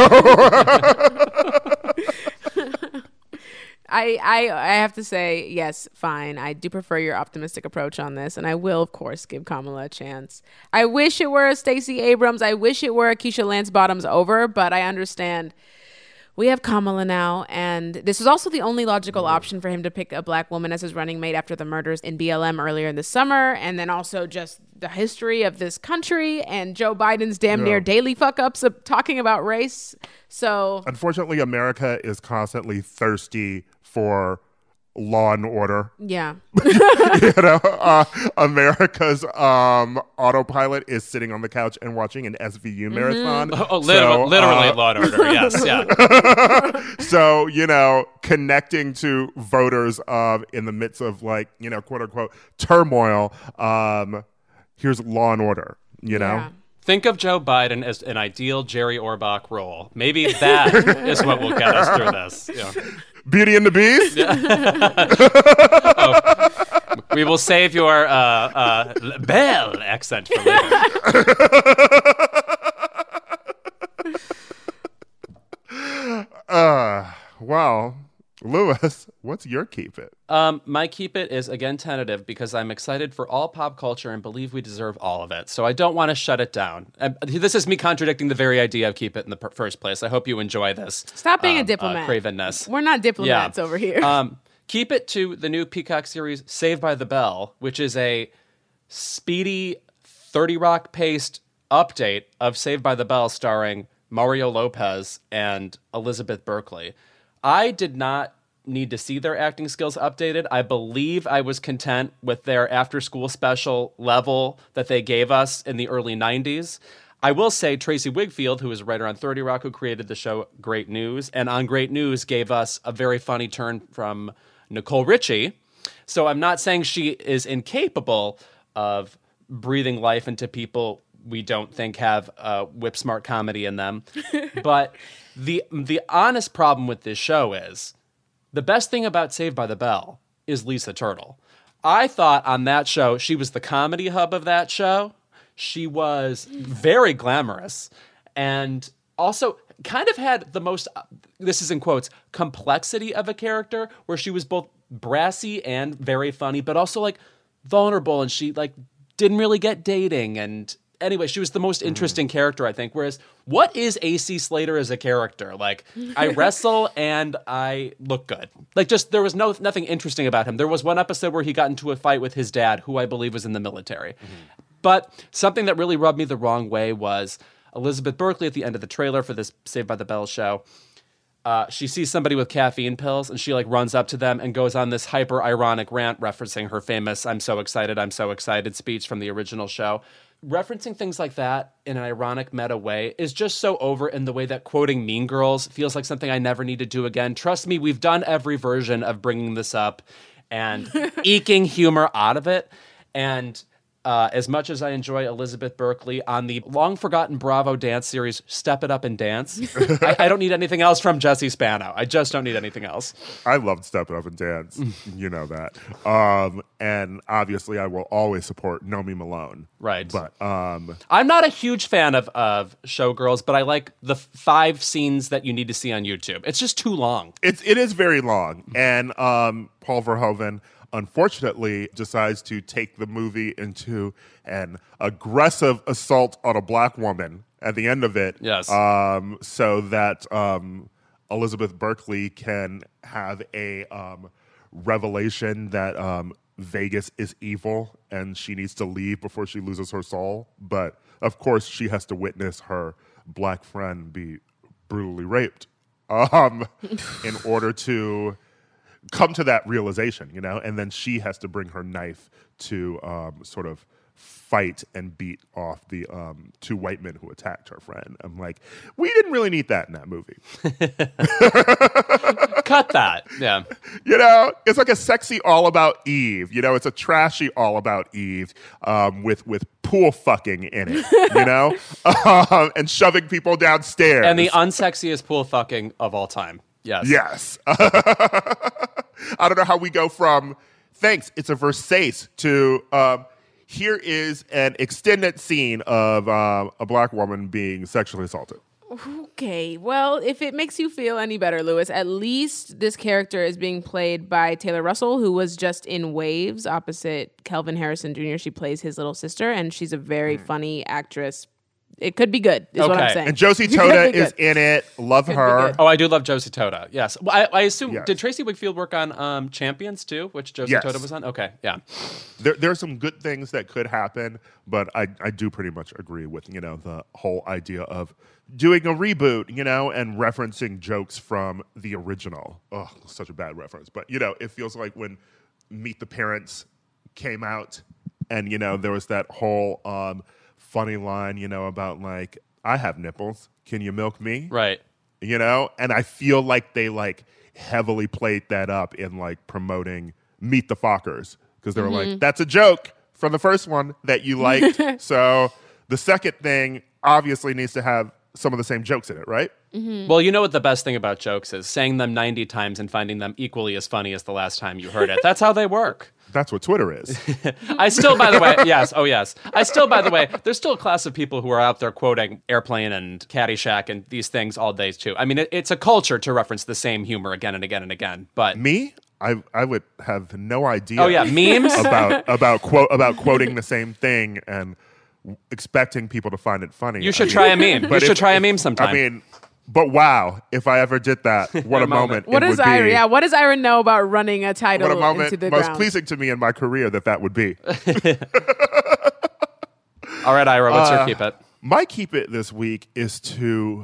I have to say, yes, fine. I do prefer your optimistic approach on this, and I will, of course, give Kamala a chance. I wish it were a Stacey Abrams. I wish it were a Keisha Lance Bottoms over, but I understand we have Kamala now, and this was also the only logical option for him to pick a Black woman as his running mate after the murders in BLM earlier in the summer, and then also just the history of this country and Joe Biden's damn near daily fuck-ups of talking about race. So
unfortunately, America is constantly thirsty for law and order.
Yeah.
You know, America's autopilot is sitting on the couch and watching an SVU marathon.
Literally Law and Order, yes, yeah.
So, you know, connecting to voters in the midst of like, you know, quote unquote turmoil, here's Law and Order, you know?
Yeah.
Think of Joe Biden as an ideal Jerry Orbach role. Maybe that is what will get us through this. You know.
Beauty and the Beast?
We will save your Belle accent for later.
Well, Lewis, what's your keep it?
My keep it is again tentative because I'm excited for all pop culture and believe we deserve all of it. So I don't want to shut it down. This is me contradicting the very idea of keep it in the first place. I hope you enjoy this.
Stop being a diplomat.
Cravenness.
We're not diplomats over here.
Keep it to the new Peacock series Saved by the Bell, which is a speedy 30 Rock paced update of Saved by the Bell starring Mario Lopez and Elizabeth Berkley. I did not need to see their acting skills updated. I believe I was content with their after-school special level that they gave us in the early 90s. I will say Tracy Wigfield, who is a writer on 30 Rock, who created the show Great News, and on Great News gave us a very funny turn from Nicole Richie. So I'm not saying she is incapable of breathing life into people we don't think have whip-smart comedy in them. But the honest problem with this show is the best thing about Saved by the Bell is Lisa Turtle. I thought on that show, she was the comedy hub of that show. She was very glamorous and also kind of had the most, this is in quotes, complexity of a character where she was both brassy and very funny, but also like vulnerable, and she like didn't really get dating. And anyway, she was the most interesting character, I think. Whereas, what is AC Slater as a character? Like, I wrestle and I look good. Like, just there was nothing interesting about him. There was one episode where he got into a fight with his dad, who I believe was in the military. But something that really rubbed me the wrong way was Elizabeth Berkley at the end of the trailer for this Saved by the Bell show. She sees somebody with caffeine pills and she like runs up to them and goes on this hyper ironic rant referencing her famous I'm so excited speech from the original show. Referencing things like that in an ironic meta way is just so over in the way that quoting Mean Girls feels like something I never need to do again. Trust me, we've done every version of bringing this up and eking humor out of it. And as much as I enjoy Elizabeth Berkley on the long-forgotten Bravo dance series Step It Up and Dance, I don't need anything else from Jesse Spano. I just don't need anything else.
I loved Step It Up and Dance. You know that. And obviously, I will always support Nomi Malone.
Right.
But
I'm not a huge fan of Showgirls, but I like the 5 scenes that you need to see on YouTube. It's just too long.
it is very long. And Paul Verhoeven unfortunately decides to take the movie into an aggressive assault on a black woman at the end of it.
Yes.
So that Elizabeth Berkley can have a revelation that Vegas is evil and she needs to leave before she loses her soul. But of course, she has to witness her black friend be brutally raped in order to come to that realization, you know, and then she has to bring her knife to sort of fight and beat off the 2 white men who attacked her friend. I'm like, we didn't really need that in that movie.
Cut that. Yeah.
You know, it's like a sexy All About Eve. You know, it's a trashy All About Eve with pool fucking in it, you know, and shoving people downstairs.
And the unsexiest pool fucking of all time. Yes.
Yes. I don't know how we go from, thanks, it's a Versace, to here is an extended scene of a black woman being sexually assaulted.
Okay, well, if it makes you feel any better, Lewis, at least this character is being played by Taylor Russell, who was just in Waves opposite Kelvin Harrison Jr. She plays his little sister, and she's a very funny actress. It could be good, is what I'm saying.
And Josie Tota is in it. Love her.
Oh, I do love Josie Tota. Yes. Well, I assume,
Yes.
did Tracy Wickfield work on Champions too, which Josie
Yes.
Tota was on? Okay, yeah.
There are some good things that could happen, but I do pretty much agree with, you know, the whole idea of doing a reboot, you know, and referencing jokes from the original. Oh, such a bad reference. But, you know, it feels like when Meet the Parents came out and, you know, there was that whole funny line, you know, about like, I have nipples. Can you milk me?
Right.
You know? And I feel like they like heavily played that up in like promoting Meet the Fockers because they were like, that's a joke from the first one that you liked. So the second thing obviously needs to have some of the same jokes in it, right?
Well, you know what the best thing about jokes is? Saying them 90 times and finding them equally as funny as the last time you heard it. That's how they work.
That's what Twitter is.
I still, by the way, yes, oh yes. I still, by the way, there's still a class of people who are out there quoting Airplane and Caddyshack and these things all day too. I mean, it's a culture to reference the same humor again and again and again. But
Me? I would have no idea.
oh yeah, memes.
about quoting the same thing and expecting people to find it funny.
You should try a meme. You
But
should
if-
try a meme sometime.
I mean, but wow, if I ever did that, what a moment
What
it
does
would be.
Ira? Yeah, what does Ira know about running a title
What a moment
into the
most
ground?
pleasing to me in my career that would be.
All right, Ira, what's your keep it?
My keep it this week is to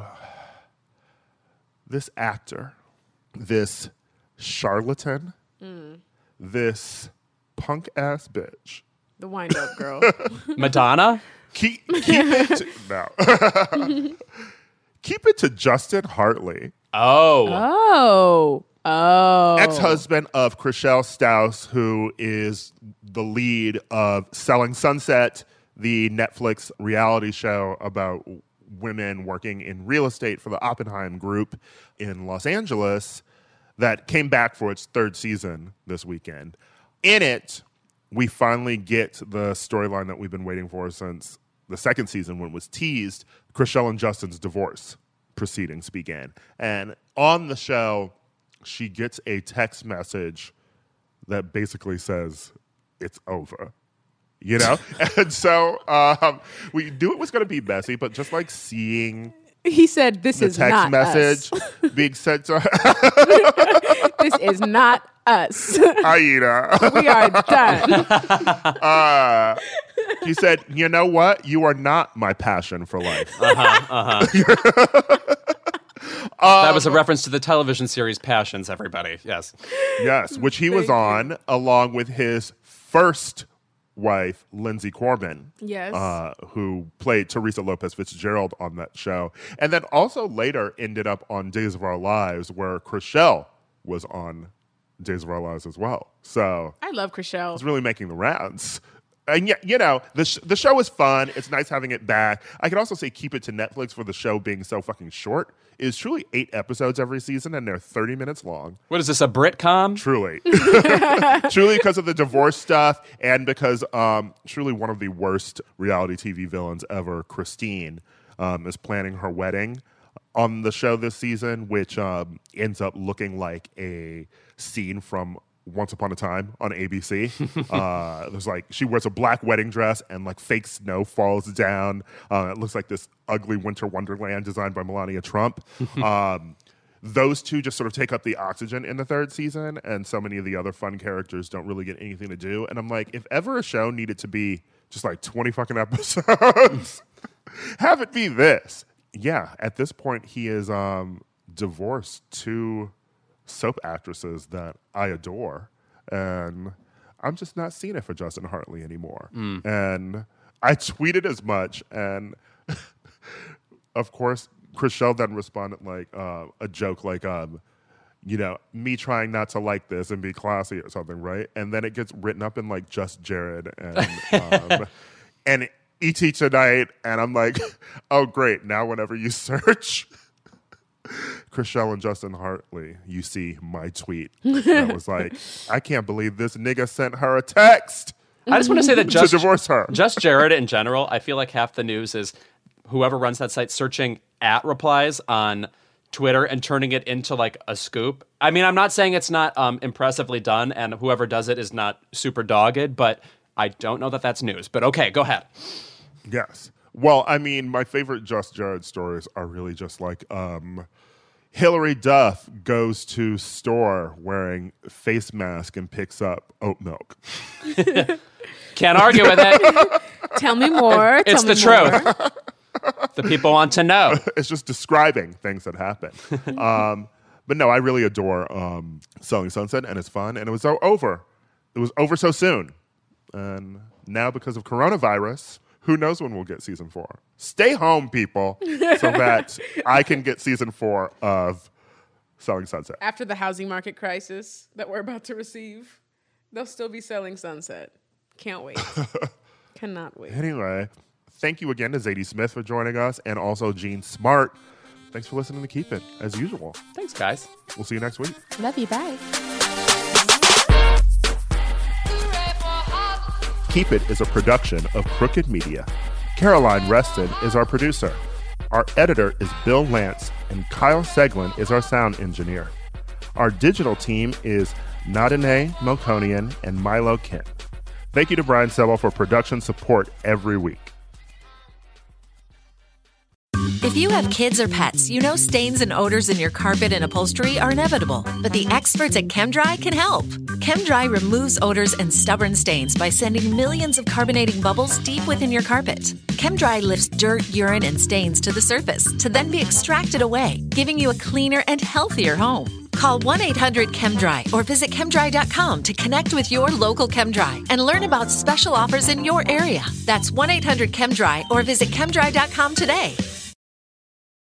this actor, this charlatan, this punk ass bitch.
The wind up girl.
Madonna?
Keep it to, no. Keep it to Justin Hartley,
Oh.
Oh.
ex-husband of Chriselle Staus, who is the lead of Selling Sunset, the Netflix reality show about women working in real estate for the Oppenheim Group in Los Angeles that came back for its 3rd season this weekend. In it, we finally get the storyline that we've been waiting for since the 2nd season when it was teased. Chriselle and Justin's divorce proceedings began. And on the show, she gets a text message that basically says, it's over. You know? And so we knew it was going to be messy, but just like seeing
He said, "This
the
is
text
not
message
us.
being sent to her,
This is not us.
Aida.
We are done."
She said, you know what? You are not my passion for life.
That was a reference to the television series Passions, everybody. Yes.
Yes, which he was on along with his first wife, Lindsay Corbin.
Yes.
Who played Teresa Lopez Fitzgerald on that show. And then also later ended up on Days of Our Lives, where Chrishell was on Days of Our Lives as well. So
I love Chrishell.
it's really making the rounds. And yet, you know, the show is fun. It's nice having it back. I could also say keep it to Netflix for the show being so fucking short. It's truly 8 episodes every season, and they're 30 minutes long.
What is this, a Britcom?
Truly. Truly because of the divorce stuff and because truly one of the worst reality TV villains ever, Christine, is planning her wedding on the show this season, which ends up looking like a scene from Once Upon a Time on ABC. There's like, she wears a black wedding dress and like fake snow falls down. It looks like this ugly winter wonderland designed by Melania Trump. Those two just sort of take up the oxygen in the 3rd season, and so many of the other fun characters don't really get anything to do. And I'm like, if ever a show needed to be just like 20 fucking episodes, have it be this. Yeah, at this point, he is divorced 2 soap actresses that I adore, and I'm just not seeing it for Justin Hartley anymore. And I tweeted as much, and of course, Chrishell then responded like a joke like, you know, me trying not to like this and be classy or something, right? And then it gets written up in like Just Jared and and ET Tonight, and I'm like, oh great, now whenever you search Chrishell and Justin Hartley, you see my tweet that was like, I can't believe this nigga sent her a text.
I just want to say that
to divorce her.
Just Jared in general, I feel like half the news is whoever runs that site searching @ replies on Twitter and turning it into like a scoop. I mean, I'm not saying it's not impressively done and whoever does it is not super dogged, but I don't know that that's news. But okay, go ahead.
Yes. Well, I mean, my favorite Just Jared stories are really just like Hillary Duff goes to store wearing face mask and picks up oat milk.
Can't argue with it.
Tell me more.
It's the truth. The people want to know.
It's just describing things that happen. But no, I really adore Selling Sunset, and it's fun, and it was so over. It was over so soon. And now because of coronavirus, who knows when we'll get season 4. Stay home, people, so that I can get season 4 of Selling Sunset.
After the housing market crisis that we're about to receive, they'll still be selling Sunset. Can't wait. Cannot wait.
Anyway, thank you again to Zadie Smith for joining us, and also Gene Smart. Thanks for listening to Keep It, as usual.
Thanks, guys.
We'll see you next week.
Love you. Bye.
Keep It is a production of Crooked Media. Caroline Reston is our producer. Our editor is Bill Lance, and Kyle Seglin is our sound engineer. Our digital team is Nadine Melkonian and Milo Kent. Thank you to Brian Sebel for production support every week.
If you have kids or pets, you know stains and odors in your carpet and upholstery are inevitable. But the experts at ChemDry can help. ChemDry removes odors and stubborn stains by sending millions of carbonating bubbles deep within your carpet. ChemDry lifts dirt, urine, and stains to the surface to then be extracted away, giving you a cleaner and healthier home. Call 1-800-ChemDry or visit chemdry.com to connect with your local ChemDry and learn about special offers in your area. That's 1-800-ChemDry or visit chemdry.com today.